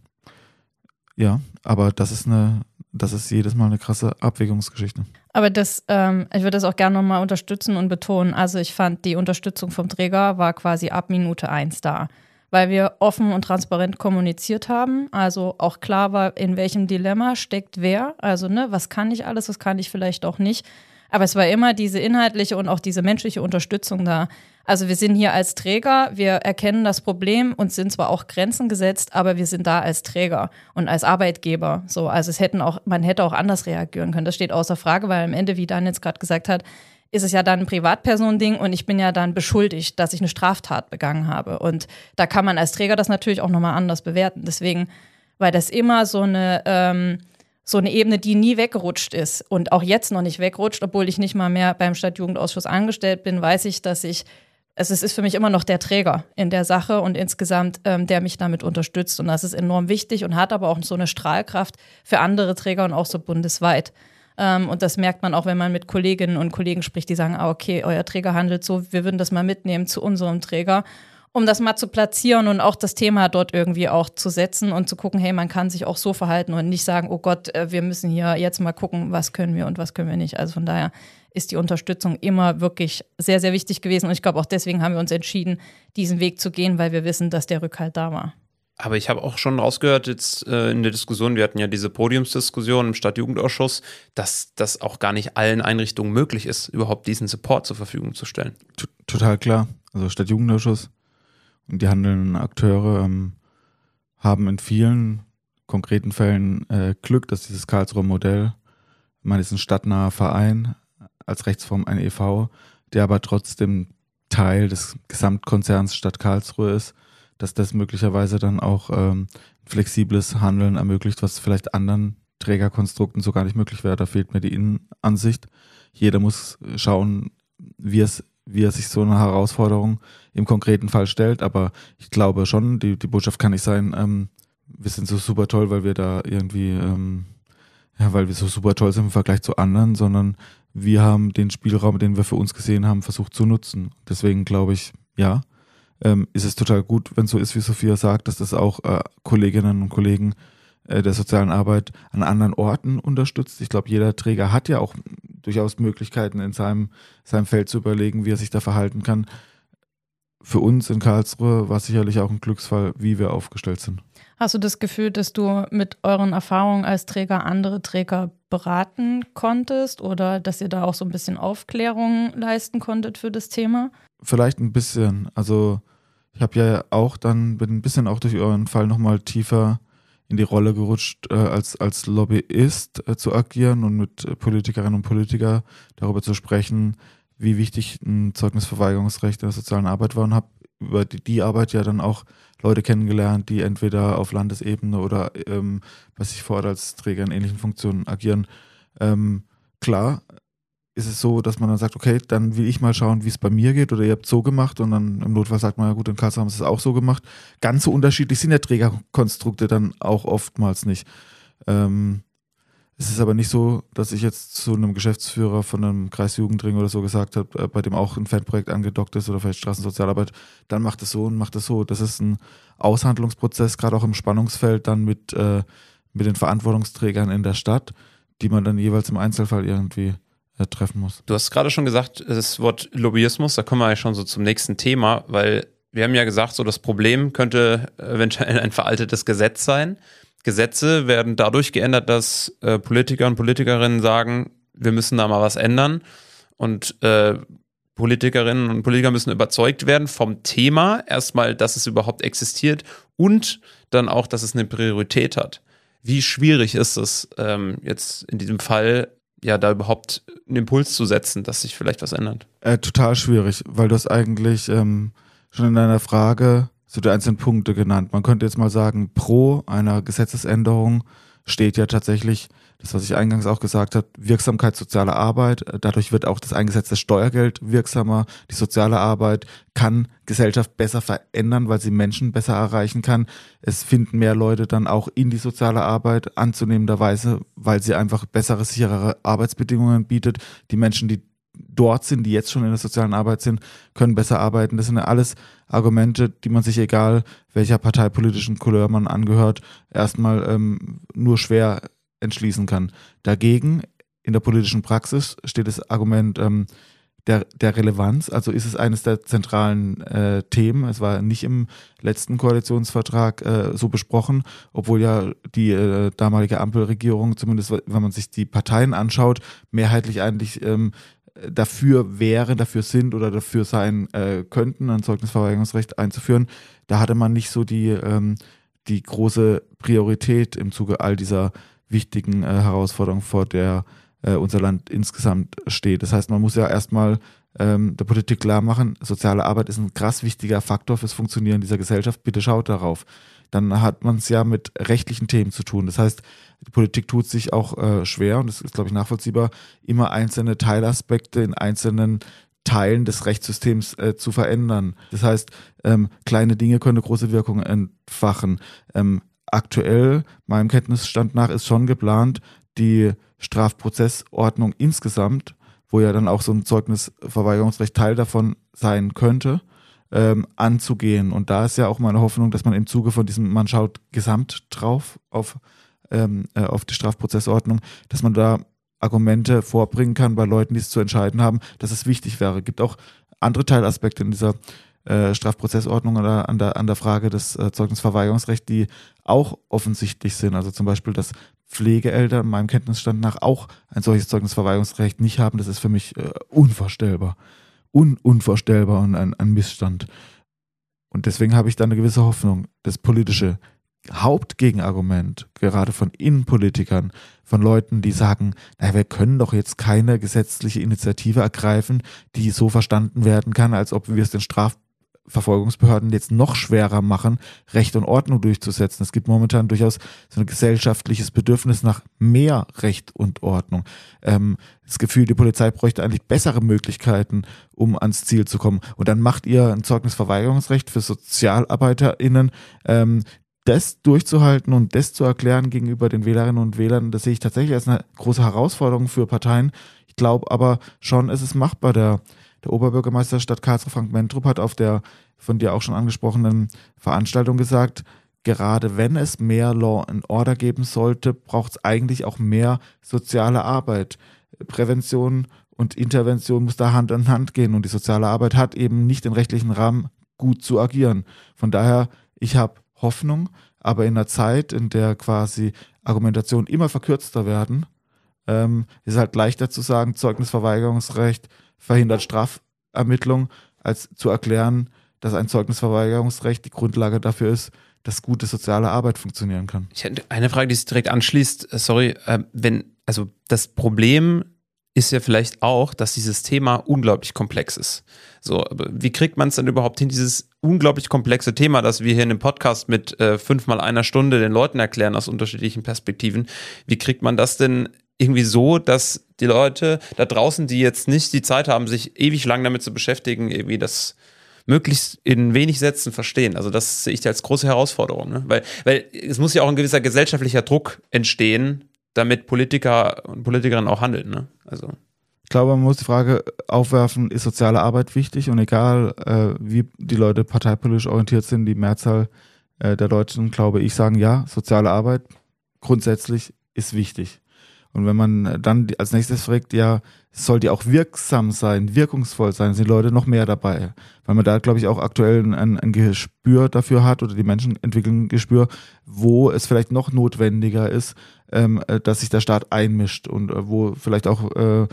Ja, aber das ist jedes Mal eine krasse Abwägungsgeschichte. Aber ich würde das auch gerne nochmal unterstützen und betonen. Also ich fand, die Unterstützung vom Träger war quasi ab Minute 1 da, weil wir offen und transparent kommuniziert haben. Also auch klar war, in welchem Dilemma steckt wer. Also was kann ich alles, was kann ich vielleicht auch nicht. Aber es war immer diese inhaltliche und auch diese menschliche Unterstützung da. Also wir sind hier als Träger, wir erkennen das Problem und sind zwar auch Grenzen gesetzt, aber wir sind da als Träger und als Arbeitgeber. So, also man hätte auch anders reagieren können. Das steht außer Frage, weil am Ende, wie Dan jetzt gerade gesagt hat, ist es ja dann ein Privatpersonending und ich bin ja dann beschuldigt, dass ich eine Straftat begangen habe. Und da kann man als Träger das natürlich auch nochmal anders bewerten. Deswegen war das immer so eine Ebene, die nie weggerutscht ist und auch jetzt noch nicht wegrutscht, obwohl ich nicht mal mehr beim Stadtjugendausschuss angestellt bin, weiß ich, dass es ist für mich immer noch der Träger in der Sache und insgesamt, der mich damit unterstützt. Und das ist enorm wichtig und hat aber auch so eine Strahlkraft für andere Träger und auch so bundesweit. Und das merkt man auch, wenn man mit Kolleginnen und Kollegen spricht, die sagen, okay, euer Träger handelt so, wir würden das mal mitnehmen zu unserem Träger, um das mal zu platzieren und auch das Thema dort irgendwie auch zu setzen und zu gucken, hey, man kann sich auch so verhalten und nicht sagen, oh Gott, wir müssen hier jetzt mal gucken, was können wir und was können wir nicht. Also von daher ist die Unterstützung immer wirklich sehr, sehr wichtig gewesen. Und ich glaube, auch deswegen haben wir uns entschieden, diesen Weg zu gehen, weil wir wissen, dass der Rückhalt da war. Aber ich habe auch schon rausgehört jetzt in der Diskussion, wir hatten ja diese Podiumsdiskussion im Stadtjugendausschuss, dass das auch gar nicht allen Einrichtungen möglich ist, überhaupt diesen Support zur Verfügung zu stellen. Total klar. Also Stadtjugendausschuss und die handelnden Akteure haben in vielen konkreten Fällen Glück, dass dieses Karlsruher Modell, man ist ein stadtnaher Verein, als Rechtsform ein e.V., der aber trotzdem Teil des Gesamtkonzerns Stadt Karlsruhe ist, dass das möglicherweise dann auch flexibles Handeln ermöglicht, was vielleicht anderen Trägerkonstrukten so gar nicht möglich wäre. Da fehlt mir die Innenansicht. Jeder muss schauen, wie er sich so eine Herausforderung im konkreten Fall stellt, aber ich glaube schon, die Botschaft kann nicht sein, wir sind so super toll, weil wir da irgendwie, weil wir so super toll sind im Vergleich zu anderen, sondern wir haben den Spielraum, den wir für uns gesehen haben, versucht zu nutzen. Deswegen glaube ich, ja, ist es total gut, wenn es so ist, wie Sophia sagt, dass das auch Kolleginnen und Kollegen der sozialen Arbeit an anderen Orten unterstützt. Ich glaube, jeder Träger hat ja auch durchaus Möglichkeiten in seinem Feld zu überlegen, wie er sich da verhalten kann. Für uns in Karlsruhe war es sicherlich auch ein Glücksfall, wie wir aufgestellt sind. Hast du das Gefühl, dass du mit euren Erfahrungen als Träger andere Träger beraten konntest oder dass ihr da auch so ein bisschen Aufklärung leisten konntet für das Thema? Vielleicht ein bisschen. Also ich habe ja auch bin ein bisschen auch durch euren Fall nochmal tiefer in die Rolle gerutscht, als Lobbyist zu agieren und mit Politikerinnen und Politikern darüber zu sprechen, wie wichtig ein Zeugnisverweigerungsrecht in der sozialen Arbeit war, und habe über die Arbeit ja dann auch Leute kennengelernt, die entweder auf Landesebene oder was ich vor Ort als Träger in ähnlichen Funktionen agieren. Klar ist es so, dass man dann sagt, okay, dann will ich mal schauen, wie es bei mir geht, oder ihr habt so gemacht, und dann im Notfall sagt man, ja gut, in Karlsruhe haben sie es auch so gemacht. Ganz so unterschiedlich sind ja Trägerkonstrukte dann auch oftmals nicht. Es ist aber nicht so, dass ich jetzt zu einem Geschäftsführer von einem Kreisjugendring oder so gesagt habe, bei dem auch ein Fanprojekt angedockt ist oder vielleicht Straßensozialarbeit, dann macht es so und macht es so. Das ist ein Aushandlungsprozess, gerade auch im Spannungsfeld dann mit den Verantwortungsträgern in der Stadt, die man dann jeweils im Einzelfall irgendwie treffen muss. Du hast gerade schon gesagt, das Wort Lobbyismus, da kommen wir ja schon so zum nächsten Thema, weil wir haben ja gesagt, so das Problem könnte eventuell ein veraltetes Gesetz sein. Gesetze werden dadurch geändert, dass Politiker und Politikerinnen sagen, wir müssen da mal was ändern, und Politikerinnen und Politiker müssen überzeugt werden vom Thema, erstmal, dass es überhaupt existiert, und dann auch, dass es eine Priorität hat. Wie schwierig ist es jetzt in diesem Fall, ja, da überhaupt einen Impuls zu setzen, dass sich vielleicht was ändert? Total schwierig, weil du hast eigentlich schon in deiner Frage so die einzelnen Punkte genannt. Man könnte jetzt mal sagen, pro einer Gesetzesänderung steht ja tatsächlich, das, was ich eingangs auch gesagt habe, Wirksamkeit sozialer Arbeit. Dadurch wird auch das eingesetzte Steuergeld wirksamer. Die soziale Arbeit kann Gesellschaft besser verändern, weil sie Menschen besser erreichen kann. Es finden mehr Leute dann auch in die soziale Arbeit anzunehmenderweise, weil sie einfach bessere, sicherere Arbeitsbedingungen bietet. Die Menschen, die dort sind, die jetzt schon in der sozialen Arbeit sind, können besser arbeiten. Das sind ja alles Argumente, die man sich, egal welcher parteipolitischen Couleur man angehört, erstmal nur schwer entschließen kann. Dagegen in der politischen Praxis steht das Argument der Relevanz, also ist es eines der zentralen Themen. Es war nicht im letzten Koalitionsvertrag so besprochen, obwohl ja die damalige Ampelregierung, zumindest wenn man sich die Parteien anschaut, mehrheitlich eigentlich dafür sind oder dafür sein könnten, ein Zeugnisverweigerungsrecht einzuführen. Da hatte man nicht so die große Priorität im Zuge all dieser wichtigen Herausforderungen, vor der unser Land insgesamt steht. Das heißt, man muss ja erstmal der Politik klar machen, soziale Arbeit ist ein krass wichtiger Faktor fürs Funktionieren dieser Gesellschaft. Bitte schaut darauf. Dann hat man es ja mit rechtlichen Themen zu tun. Das heißt, die Politik tut sich auch schwer, und das ist, glaube ich, nachvollziehbar, immer einzelne Teilaspekte in einzelnen Teilen des Rechtssystems zu verändern. Das heißt, kleine Dinge können eine große Wirkung entfachen. Aktuell, meinem Kenntnisstand nach, ist schon geplant, die Strafprozessordnung insgesamt, wo ja dann auch so ein Zeugnisverweigerungsrecht Teil davon sein könnte, anzugehen. Und da ist ja auch meine Hoffnung, dass man im Zuge von diesem, man schaut gesamt drauf auf die Strafprozessordnung, dass man da Argumente vorbringen kann bei Leuten, die es zu entscheiden haben, dass es wichtig wäre. Es gibt auch andere Teilaspekte in dieser Strafprozessordnung oder an der Frage des Zeugnisverweigerungsrechts, die auch offensichtlich sind. Also zum Beispiel, dass Pflegeeltern meinem Kenntnisstand nach auch ein solches Zeugnisverweigerungsrecht nicht haben. Das ist für mich unvorstellbar. Unvorstellbar und ein Missstand. Und deswegen habe ich da eine gewisse Hoffnung. Das politische Hauptgegenargument, gerade von Innenpolitikern, von Leuten, die sagen, naja, wir können doch jetzt keine gesetzliche Initiative ergreifen, die so verstanden werden kann, als ob wir es den Strafverfolgungsbehörden jetzt noch schwerer machen, Recht und Ordnung durchzusetzen. Es gibt momentan durchaus so ein gesellschaftliches Bedürfnis nach mehr Recht und Ordnung. Das Gefühl, die Polizei bräuchte eigentlich bessere Möglichkeiten, um ans Ziel zu kommen. Und dann macht ihr ein Zeugnisverweigerungsrecht für SozialarbeiterInnen, das durchzuhalten und das zu erklären gegenüber den Wählerinnen und Wählern, das sehe ich tatsächlich als eine große Herausforderung für Parteien. Ich glaube aber schon, es ist machbar. Der Oberbürgermeister der Stadt Karlsruhe, Frank Mentrup, hat auf der von dir auch schon angesprochenen Veranstaltung gesagt, gerade wenn es mehr Law and Order geben sollte, braucht es eigentlich auch mehr soziale Arbeit. Prävention und Intervention muss da Hand in Hand gehen, und die soziale Arbeit hat eben nicht den rechtlichen Rahmen, gut zu agieren. Von daher, ich habe Hoffnung, aber in einer Zeit, in der quasi Argumentationen immer verkürzter werden, ist halt leichter zu sagen, Zeugnisverweigerungsrecht verhindert Strafermittlung, als zu erklären, dass ein Zeugnisverweigerungsrecht die Grundlage dafür ist, dass gute soziale Arbeit funktionieren kann. Ich hätte eine Frage, die sich direkt anschließt. Also das Problem ist ja vielleicht auch, dass dieses Thema unglaublich komplex ist. So, aber wie kriegt man es denn überhaupt hin, dieses unglaublich komplexe Thema, das wir hier in dem Podcast mit 5 mal 1 Stunde den Leuten erklären aus unterschiedlichen Perspektiven, wie kriegt man das denn irgendwie so, dass die Leute da draußen, die jetzt nicht die Zeit haben, sich ewig lang damit zu beschäftigen, irgendwie das möglichst in wenig Sätzen verstehen? Also das sehe ich als große Herausforderung, ne? Weil es muss ja auch ein gewisser gesellschaftlicher Druck entstehen, damit Politiker und Politikerinnen auch handeln, ne? Also ich glaube, man muss die Frage aufwerfen, ist soziale Arbeit wichtig? Und egal, wie die Leute parteipolitisch orientiert sind, die Mehrzahl der Deutschen, glaube ich, sagen, ja, soziale Arbeit grundsätzlich ist wichtig. Und wenn man dann als nächstes fragt, ja, soll die auch wirksam sein, wirkungsvoll sein, sind die Leute noch mehr dabei. Weil man da, glaube ich, auch aktuell ein Gespür dafür hat, oder die Menschen entwickeln ein Gespür, wo es vielleicht noch notwendiger ist, dass sich der Staat einmischt, und wo vielleicht auch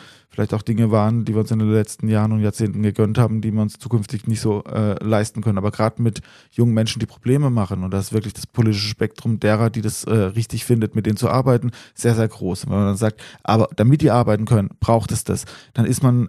Dinge waren, die wir uns in den letzten Jahren und Jahrzehnten gegönnt haben, die wir uns zukünftig nicht so leisten können. Aber gerade mit jungen Menschen, die Probleme machen, und das ist wirklich das politische Spektrum derer, die das richtig findet, mit denen zu arbeiten, sehr, sehr groß. Wenn man dann sagt, aber damit die arbeiten können, braucht es das, dann ist man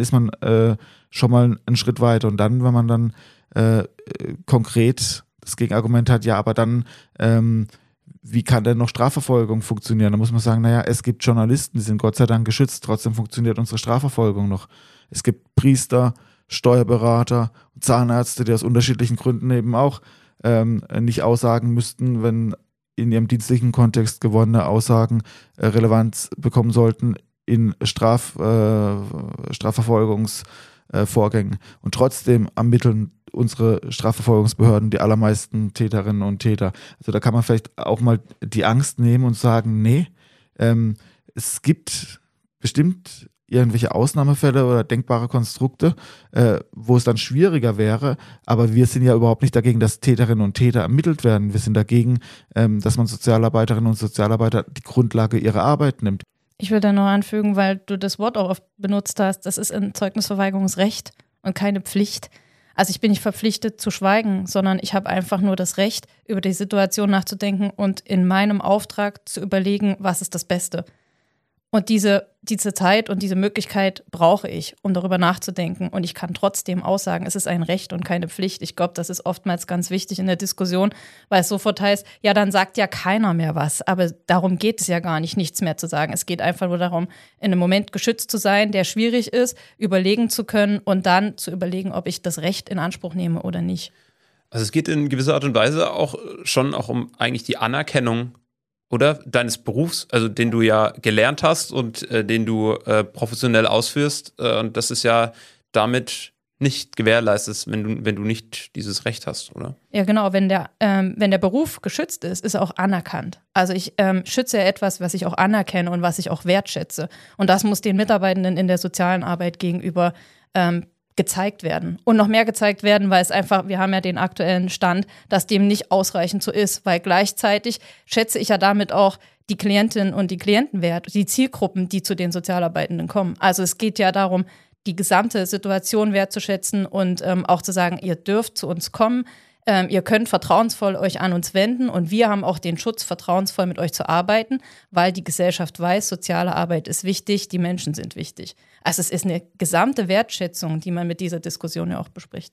schon mal einen Schritt weiter. Und dann, wenn man dann konkret das Gegenargument hat, ja, aber dann wie kann denn noch Strafverfolgung funktionieren? Da muss man sagen, naja, es gibt Journalisten, die sind Gott sei Dank geschützt, trotzdem funktioniert unsere Strafverfolgung noch. Es gibt Priester, Steuerberater, Zahnärzte, die aus unterschiedlichen Gründen eben auch nicht aussagen müssten, wenn in ihrem dienstlichen Kontext gewonnene Aussagen Relevanz bekommen sollten in Strafverfolgungsvorgängen. Und trotzdem ermitteln unsere Strafverfolgungsbehörden die allermeisten Täterinnen und Täter. Also da kann man vielleicht auch mal die Angst nehmen und sagen, nee, es gibt bestimmt irgendwelche Ausnahmefälle oder denkbare Konstrukte, wo es dann schwieriger wäre, aber wir sind ja überhaupt nicht dagegen, dass Täterinnen und Täter ermittelt werden. Wir sind dagegen, dass man Sozialarbeiterinnen und Sozialarbeiter die Grundlage ihrer Arbeit nimmt. Ich will da noch anfügen, weil du das Wort auch oft benutzt hast, das ist ein Zeugnisverweigerungsrecht und keine Pflicht. Also ich bin nicht verpflichtet zu schweigen, sondern ich habe einfach nur das Recht, über die Situation nachzudenken und in meinem Auftrag zu überlegen, was ist das Beste. Und diese Zeit und diese Möglichkeit brauche ich, um darüber nachzudenken. Und ich kann trotzdem aussagen, es ist ein Recht und keine Pflicht. Ich glaube, das ist oftmals ganz wichtig in der Diskussion, weil es sofort heißt, ja, dann sagt ja keiner mehr was. Aber darum geht es ja gar nicht, nichts mehr zu sagen. Es geht einfach nur darum, in einem Moment geschützt zu sein, der schwierig ist, überlegen zu können und dann zu überlegen, ob ich das Recht in Anspruch nehme oder nicht. Also es geht in gewisser Art und Weise auch schon um eigentlich die Anerkennung oder deines Berufs, also den du ja gelernt hast und den du professionell ausführst. Und das ist ja damit nicht gewährleistet, wenn du nicht dieses Recht hast, oder? Ja, genau. Wenn der Beruf geschützt ist, ist er auch anerkannt. Also ich schütze etwas, was ich auch anerkenne und was ich auch wertschätze. Und das muss den Mitarbeitenden in der sozialen Arbeit gegenüber gezeigt werden. Und noch mehr gezeigt werden, weil es einfach, wir haben ja den aktuellen Stand, dass dem nicht ausreichend so ist, weil gleichzeitig schätze ich ja damit auch die Klientinnen und die Klienten wert, die Zielgruppen, die zu den Sozialarbeitenden kommen. Also es geht ja darum, die gesamte Situation wertzuschätzen und auch zu sagen, ihr dürft zu uns kommen, ihr könnt vertrauensvoll euch an uns wenden und wir haben auch den Schutz, vertrauensvoll mit euch zu arbeiten, weil die Gesellschaft weiß, soziale Arbeit ist wichtig, die Menschen sind wichtig. Also es ist eine gesamte Wertschätzung, die man mit dieser Diskussion ja auch bespricht.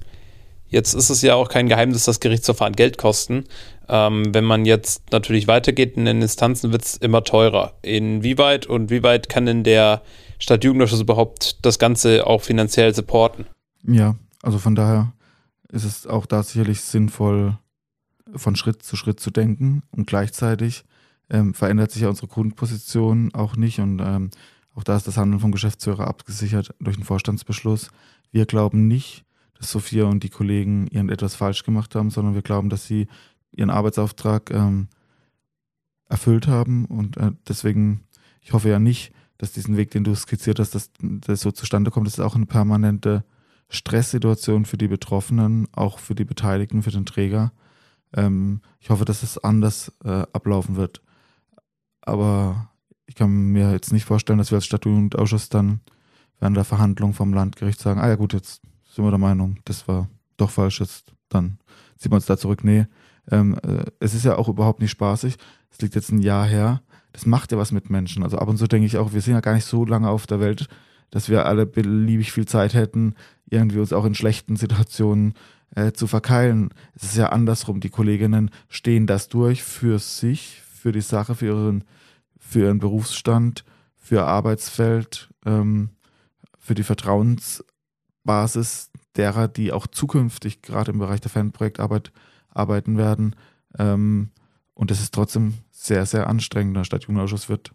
Jetzt ist es ja auch kein Geheimnis, dass Gerichtsverfahren Geld kosten. Wenn man jetzt natürlich weitergeht in den Instanzen, wird es immer teurer. Wie weit kann denn der Stadtjugendausschuss überhaupt das Ganze auch finanziell supporten? Ja, also von daher ist es auch da sicherlich sinnvoll, von Schritt zu denken und gleichzeitig verändert sich ja unsere Grundposition auch nicht und auch da ist das Handeln vom Geschäftsführer abgesichert durch einen Vorstandsbeschluss. Wir glauben nicht, dass Sophia und die Kollegen irgendetwas falsch gemacht haben, sondern wir glauben, dass sie ihren Arbeitsauftrag erfüllt haben und deswegen, ich hoffe ja nicht, dass diesen Weg, den du skizziert hast, dass das so zustande kommt. Das ist auch eine permanente Stresssituation für die Betroffenen, auch für die Beteiligten, für den Träger. Ich hoffe, dass es anders ablaufen wird. Aber ich kann mir jetzt nicht vorstellen, dass wir als Stadtjugendausschuss dann während der Verhandlung vom Landgericht sagen, ja gut, jetzt sind wir der Meinung, das war doch falsch, jetzt dann ziehen wir uns da zurück. Nee, es ist ja auch überhaupt nicht spaßig. Es liegt jetzt ein Jahr her. Das macht ja was mit Menschen. Also ab und zu denke ich auch, wir sind ja gar nicht so lange auf der Welt, dass wir alle beliebig viel Zeit hätten, irgendwie uns auch in schlechten Situationen zu verkeilen. Es ist ja andersrum. Die Kolleginnen stehen das durch für sich, für die Sache, für ihren Berufsstand, für ihr Arbeitsfeld, für die Vertrauensbasis derer, die auch zukünftig gerade im Bereich der Fanprojektarbeit arbeiten werden. Und das ist trotzdem sehr, sehr anstrengend. Der Stadtjugendausschuss wird,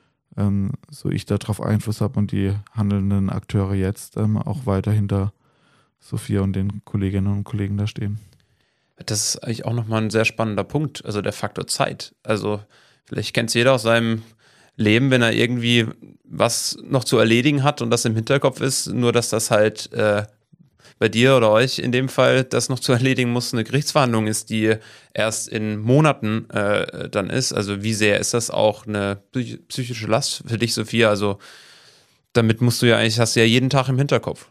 so ich darauf Einfluss habe und die handelnden Akteure jetzt auch weiter hinter Sophia und den Kolleginnen und Kollegen da stehen. Das ist eigentlich auch nochmal ein sehr spannender Punkt, also der Faktor Zeit. Also vielleicht kennt es jeder aus seinem Leben, wenn er irgendwie was noch zu erledigen hat und das im Hinterkopf ist, nur dass das halt bei dir oder euch in dem Fall das noch zu erledigen muss, eine Gerichtsverhandlung ist, die erst in Monaten dann ist. Also wie sehr ist das auch eine psychische Last für dich, Sophia? Also damit musst du ja eigentlich, hast du ja jeden Tag im Hinterkopf.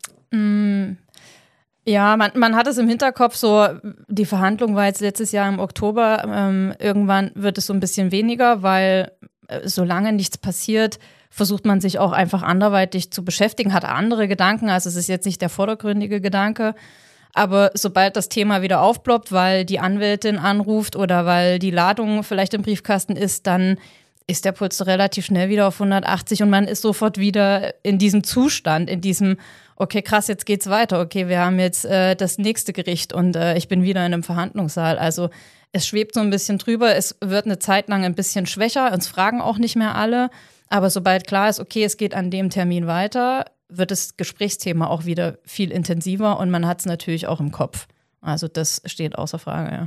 Ja, man hat es im Hinterkopf, so die Verhandlung war jetzt letztes Jahr im Oktober, irgendwann wird es so ein bisschen weniger, weil solange nichts passiert, versucht man sich auch einfach anderweitig zu beschäftigen, hat andere Gedanken, also es ist jetzt nicht der vordergründige Gedanke, Aber sobald das Thema wieder aufploppt, weil die Anwältin anruft oder weil die Ladung vielleicht im Briefkasten ist, dann ist der Puls so relativ schnell wieder auf 180 und man ist sofort wieder in diesem Zustand, in diesem, okay, krass, jetzt geht's weiter, okay, wir haben jetzt das nächste Gericht und ich bin wieder in einem Verhandlungssaal. Also es schwebt so ein bisschen drüber, es wird eine Zeit lang ein bisschen schwächer, uns fragen auch nicht mehr alle, aber sobald klar ist, okay, es geht an dem Termin weiter, wird das Gesprächsthema auch wieder viel intensiver und man hat es natürlich auch im Kopf. Also das steht außer Frage,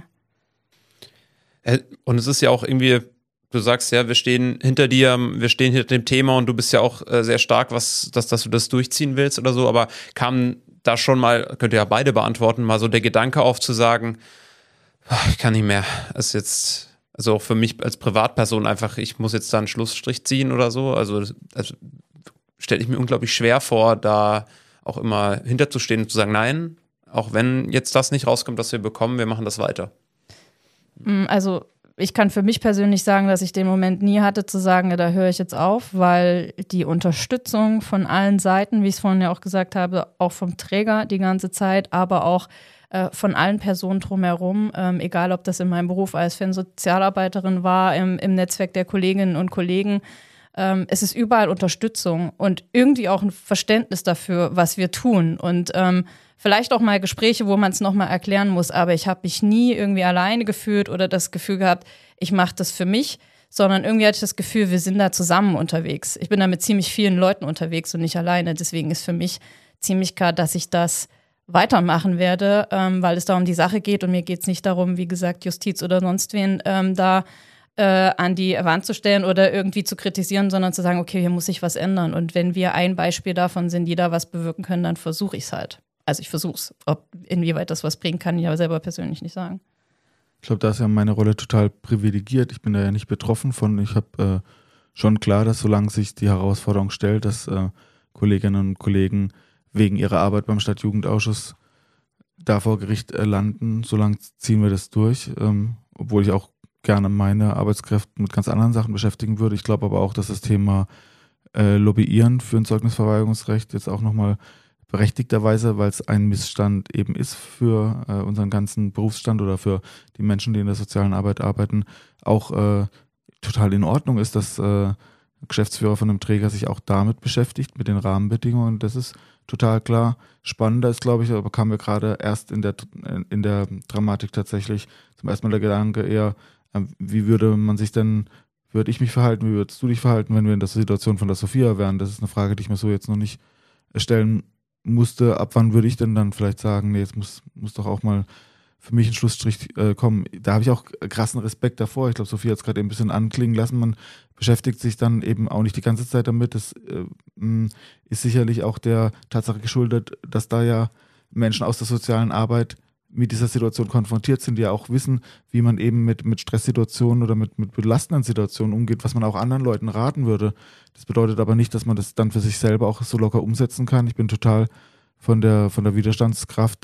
ja. Und es ist ja auch irgendwie, du sagst ja, wir stehen hinter dir, wir stehen hinter dem Thema und du bist ja auch sehr stark, dass du das durchziehen willst oder so, aber kam da schon mal, könnt ihr ja beide beantworten, mal so der Gedanke auf zu sagen, ich kann nicht mehr, das ist jetzt, also auch für mich als Privatperson einfach, ich muss jetzt da einen Schlussstrich ziehen oder so, also stelle ich mir unglaublich schwer vor, da auch immer hinterzustehen und zu sagen, nein, auch wenn jetzt das nicht rauskommt, was wir bekommen, wir machen das weiter. Also ich kann für mich persönlich sagen, dass ich den Moment nie hatte zu sagen, ja, da höre ich jetzt auf, weil die Unterstützung von allen Seiten, wie ich es vorhin ja auch gesagt habe, auch vom Träger die ganze Zeit, aber auch von allen Personen drumherum, egal ob das in meinem Beruf als Sozialarbeiterin war, im Netzwerk der Kolleginnen und Kollegen, es ist überall Unterstützung und irgendwie auch ein Verständnis dafür, was wir tun und vielleicht auch mal Gespräche, wo man es nochmal erklären muss, aber ich habe mich nie irgendwie alleine gefühlt oder das Gefühl gehabt, ich mache das für mich, sondern irgendwie hatte ich das Gefühl, wir sind da zusammen unterwegs. Ich bin da mit ziemlich vielen Leuten unterwegs und nicht alleine, deswegen ist für mich ziemlich klar, dass ich das weitermachen werde, weil es da um die Sache geht und mir geht es nicht darum, wie gesagt, Justiz oder sonst wen da an die Wand zu stellen oder irgendwie zu kritisieren, sondern zu sagen, okay, hier muss sich was ändern. Und wenn wir ein Beispiel davon sind, die da was bewirken können, dann versuche ich es halt. Also ich versuche es. Inwieweit das was bringen kann, ich aber selber persönlich nicht sagen. Ich glaube, da ist ja meine Rolle total privilegiert. Ich bin da ja nicht betroffen von. Ich habe schon klar, dass solange sich die Herausforderung stellt, dass Kolleginnen und Kollegen wegen ihrer Arbeit beim Stadtjugendausschuss da vor Gericht landen, solange ziehen wir das durch, obwohl ich auch gerne meine Arbeitskräfte mit ganz anderen Sachen beschäftigen würde. Ich glaube aber auch, dass das Thema Lobbyieren für ein Zeugnisverweigerungsrecht jetzt auch nochmal berechtigterweise, weil es ein Missstand eben ist für unseren ganzen Berufsstand oder für die Menschen, die in der sozialen Arbeit arbeiten, auch total in Ordnung ist, dass Geschäftsführer von einem Träger sich auch damit beschäftigt, mit den Rahmenbedingungen. Das ist total klar. Spannender ist, glaube ich, aber kam mir gerade erst in der Dramatik tatsächlich zum ersten Mal der Gedanke eher, wie würde ich mich verhalten, wie würdest du dich verhalten, wenn wir in der Situation von der Sophia wären? Das ist eine Frage, die ich mir so jetzt noch nicht stellen musste. Ab wann würde ich denn dann vielleicht sagen, nee, jetzt muss doch auch mal für mich ein Schlussstrich kommen. Da habe ich auch krassen Respekt davor. Ich glaube, Sophia hat es gerade ein bisschen anklingen lassen. Man beschäftigt sich dann eben auch nicht die ganze Zeit damit. Das ist sicherlich auch der Tatsache geschuldet, dass da ja Menschen aus der sozialen Arbeit mit dieser Situation konfrontiert sind, die ja auch wissen, wie man eben mit Stresssituationen oder mit belastenden Situationen umgeht, was man auch anderen Leuten raten würde. Das bedeutet aber nicht, dass man das dann für sich selber auch so locker umsetzen kann. Ich bin total von der Widerstandskraft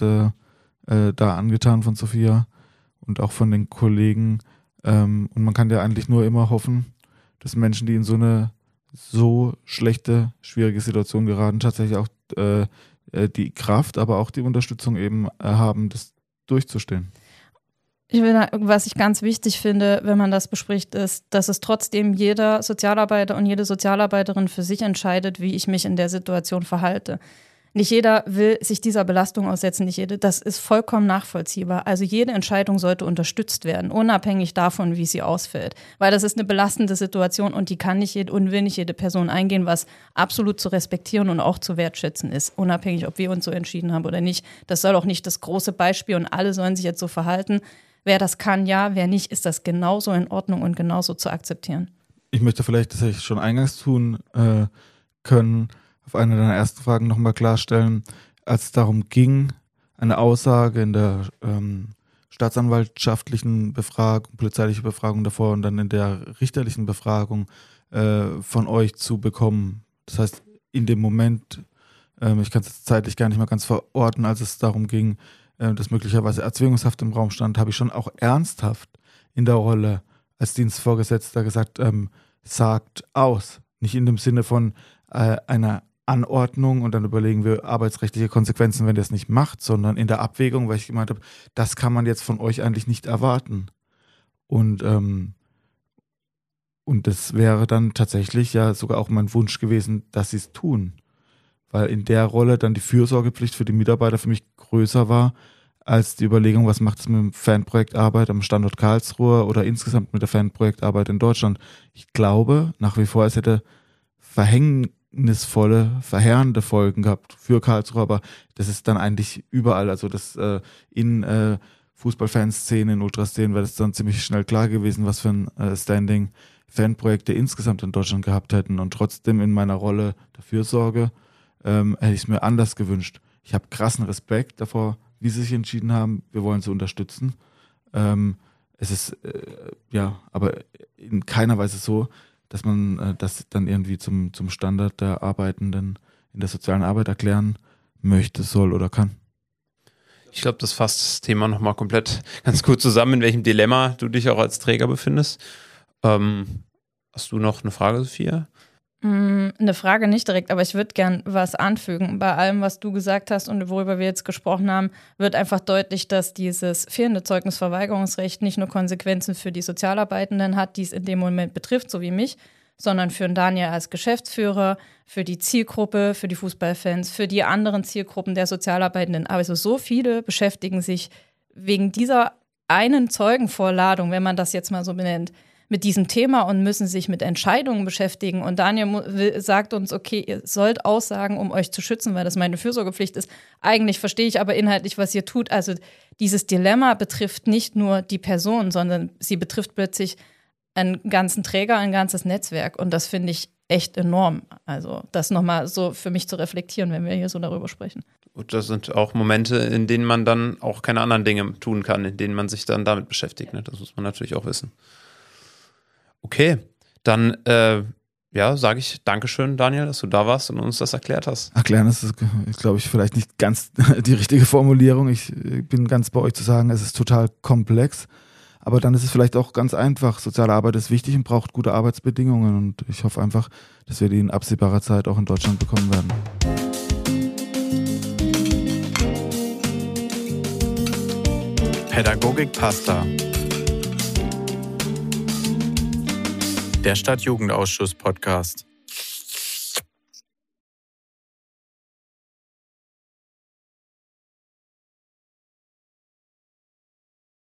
da angetan von Sophia und auch von den Kollegen. Und man kann ja eigentlich nur immer hoffen, dass Menschen, die in so eine so schlechte, schwierige Situation geraten, tatsächlich auch die Kraft, aber auch die Unterstützung eben haben, das durchzustehen. Was ich ganz wichtig finde, wenn man das bespricht, ist, dass es trotzdem jeder Sozialarbeiter und jede Sozialarbeiterin für sich entscheidet, wie ich mich in der Situation verhalte. Nicht jeder will sich dieser Belastung aussetzen, das ist vollkommen nachvollziehbar. Also jede Entscheidung sollte unterstützt werden, unabhängig davon, wie sie ausfällt. Weil das ist eine belastende Situation und die kann nicht und will nicht jede Person eingehen, was absolut zu respektieren und auch zu wertschätzen ist, unabhängig, ob wir uns so entschieden haben oder nicht. Das soll auch nicht das große Beispiel und alle sollen sich jetzt so verhalten. Wer das kann, ja, wer nicht, ist das genauso in Ordnung und genauso zu akzeptieren. Ich möchte vielleicht, das hätte ich schon eingangs tun können, auf eine deiner ersten Fragen nochmal klarstellen, als es darum ging, eine Aussage in der staatsanwaltschaftlichen Befragung, polizeiliche Befragung davor und dann in der richterlichen Befragung von euch zu bekommen. Das heißt, in dem Moment, ich kann es jetzt zeitlich gar nicht mal ganz verorten, als es darum ging, dass möglicherweise Erzwingungshaft im Raum stand, habe ich schon auch ernsthaft in der Rolle als Dienstvorgesetzter gesagt, sagt aus. Nicht in dem Sinne von einer Anordnung und dann überlegen wir arbeitsrechtliche Konsequenzen, wenn der es nicht macht, sondern in der Abwägung, weil ich gemeint habe, das kann man jetzt von euch eigentlich nicht erwarten. Und das wäre dann tatsächlich ja sogar auch mein Wunsch gewesen, dass sie es tun. Weil in der Rolle dann die Fürsorgepflicht für die Mitarbeiter für mich größer war, als die Überlegung, was macht es mit dem Fanprojektarbeit am Standort Karlsruhe oder insgesamt mit der Fanprojektarbeit in Deutschland. Ich glaube nach wie vor, es hätte verheerende Folgen gehabt für Karlsruhe, aber das ist dann eigentlich überall, also das in Fußballfanszenen, in Ultraszenen wäre das dann ziemlich schnell klar gewesen, was für ein Standing Fanprojekte insgesamt in Deutschland gehabt hätten und trotzdem in meiner Rolle der Fürsorge hätte ich es mir anders gewünscht. Ich habe krassen Respekt davor, wie sie sich entschieden haben, wir wollen sie unterstützen. Es ist aber in keiner Weise so, dass man das dann irgendwie zum Standard der Arbeitenden in der sozialen Arbeit erklären möchte, soll oder kann. Ich glaube, das fasst das Thema nochmal komplett ganz gut zusammen, in welchem Dilemma du dich auch als Träger befindest. Hast du noch eine Frage, Sophia? Eine Frage nicht direkt, aber ich würde gern was anfügen. Bei allem, was du gesagt hast und worüber wir jetzt gesprochen haben, wird einfach deutlich, dass dieses fehlende Zeugnisverweigerungsrecht nicht nur Konsequenzen für die Sozialarbeitenden hat, die es in dem Moment betrifft, so wie mich, sondern für den Daniel als Geschäftsführer, für die Zielgruppe, für die Fußballfans, für die anderen Zielgruppen der Sozialarbeitenden. Also so viele beschäftigen sich wegen dieser einen Zeugenvorladung, wenn man das jetzt mal so benennt, mit diesem Thema und müssen sich mit Entscheidungen beschäftigen. Und Daniel sagt uns, okay, ihr sollt aussagen, um euch zu schützen, weil das meine Fürsorgepflicht ist. Eigentlich verstehe ich aber inhaltlich, was ihr tut. Also dieses Dilemma betrifft nicht nur die Person, sondern sie betrifft plötzlich einen ganzen Träger, ein ganzes Netzwerk. Und das finde ich echt enorm. Also das nochmal so für mich zu reflektieren, wenn wir hier so darüber sprechen. Und das sind auch Momente, in denen man dann auch keine anderen Dinge tun kann, in denen man sich dann damit beschäftigt. Ne? Das muss man natürlich auch wissen. Okay, dann sage ich Dankeschön, Daniel, dass du da warst und uns das erklärt hast. Erklären ist, glaube ich, vielleicht nicht ganz die richtige Formulierung. Ich bin ganz bei euch zu sagen, es ist total komplex. Aber dann ist es vielleicht auch ganz einfach. Soziale Arbeit ist wichtig und braucht gute Arbeitsbedingungen. Und ich hoffe einfach, dass wir die in absehbarer Zeit auch in Deutschland bekommen werden. Pädagogik Pasta. Der Stadtjugendausschuss-Podcast.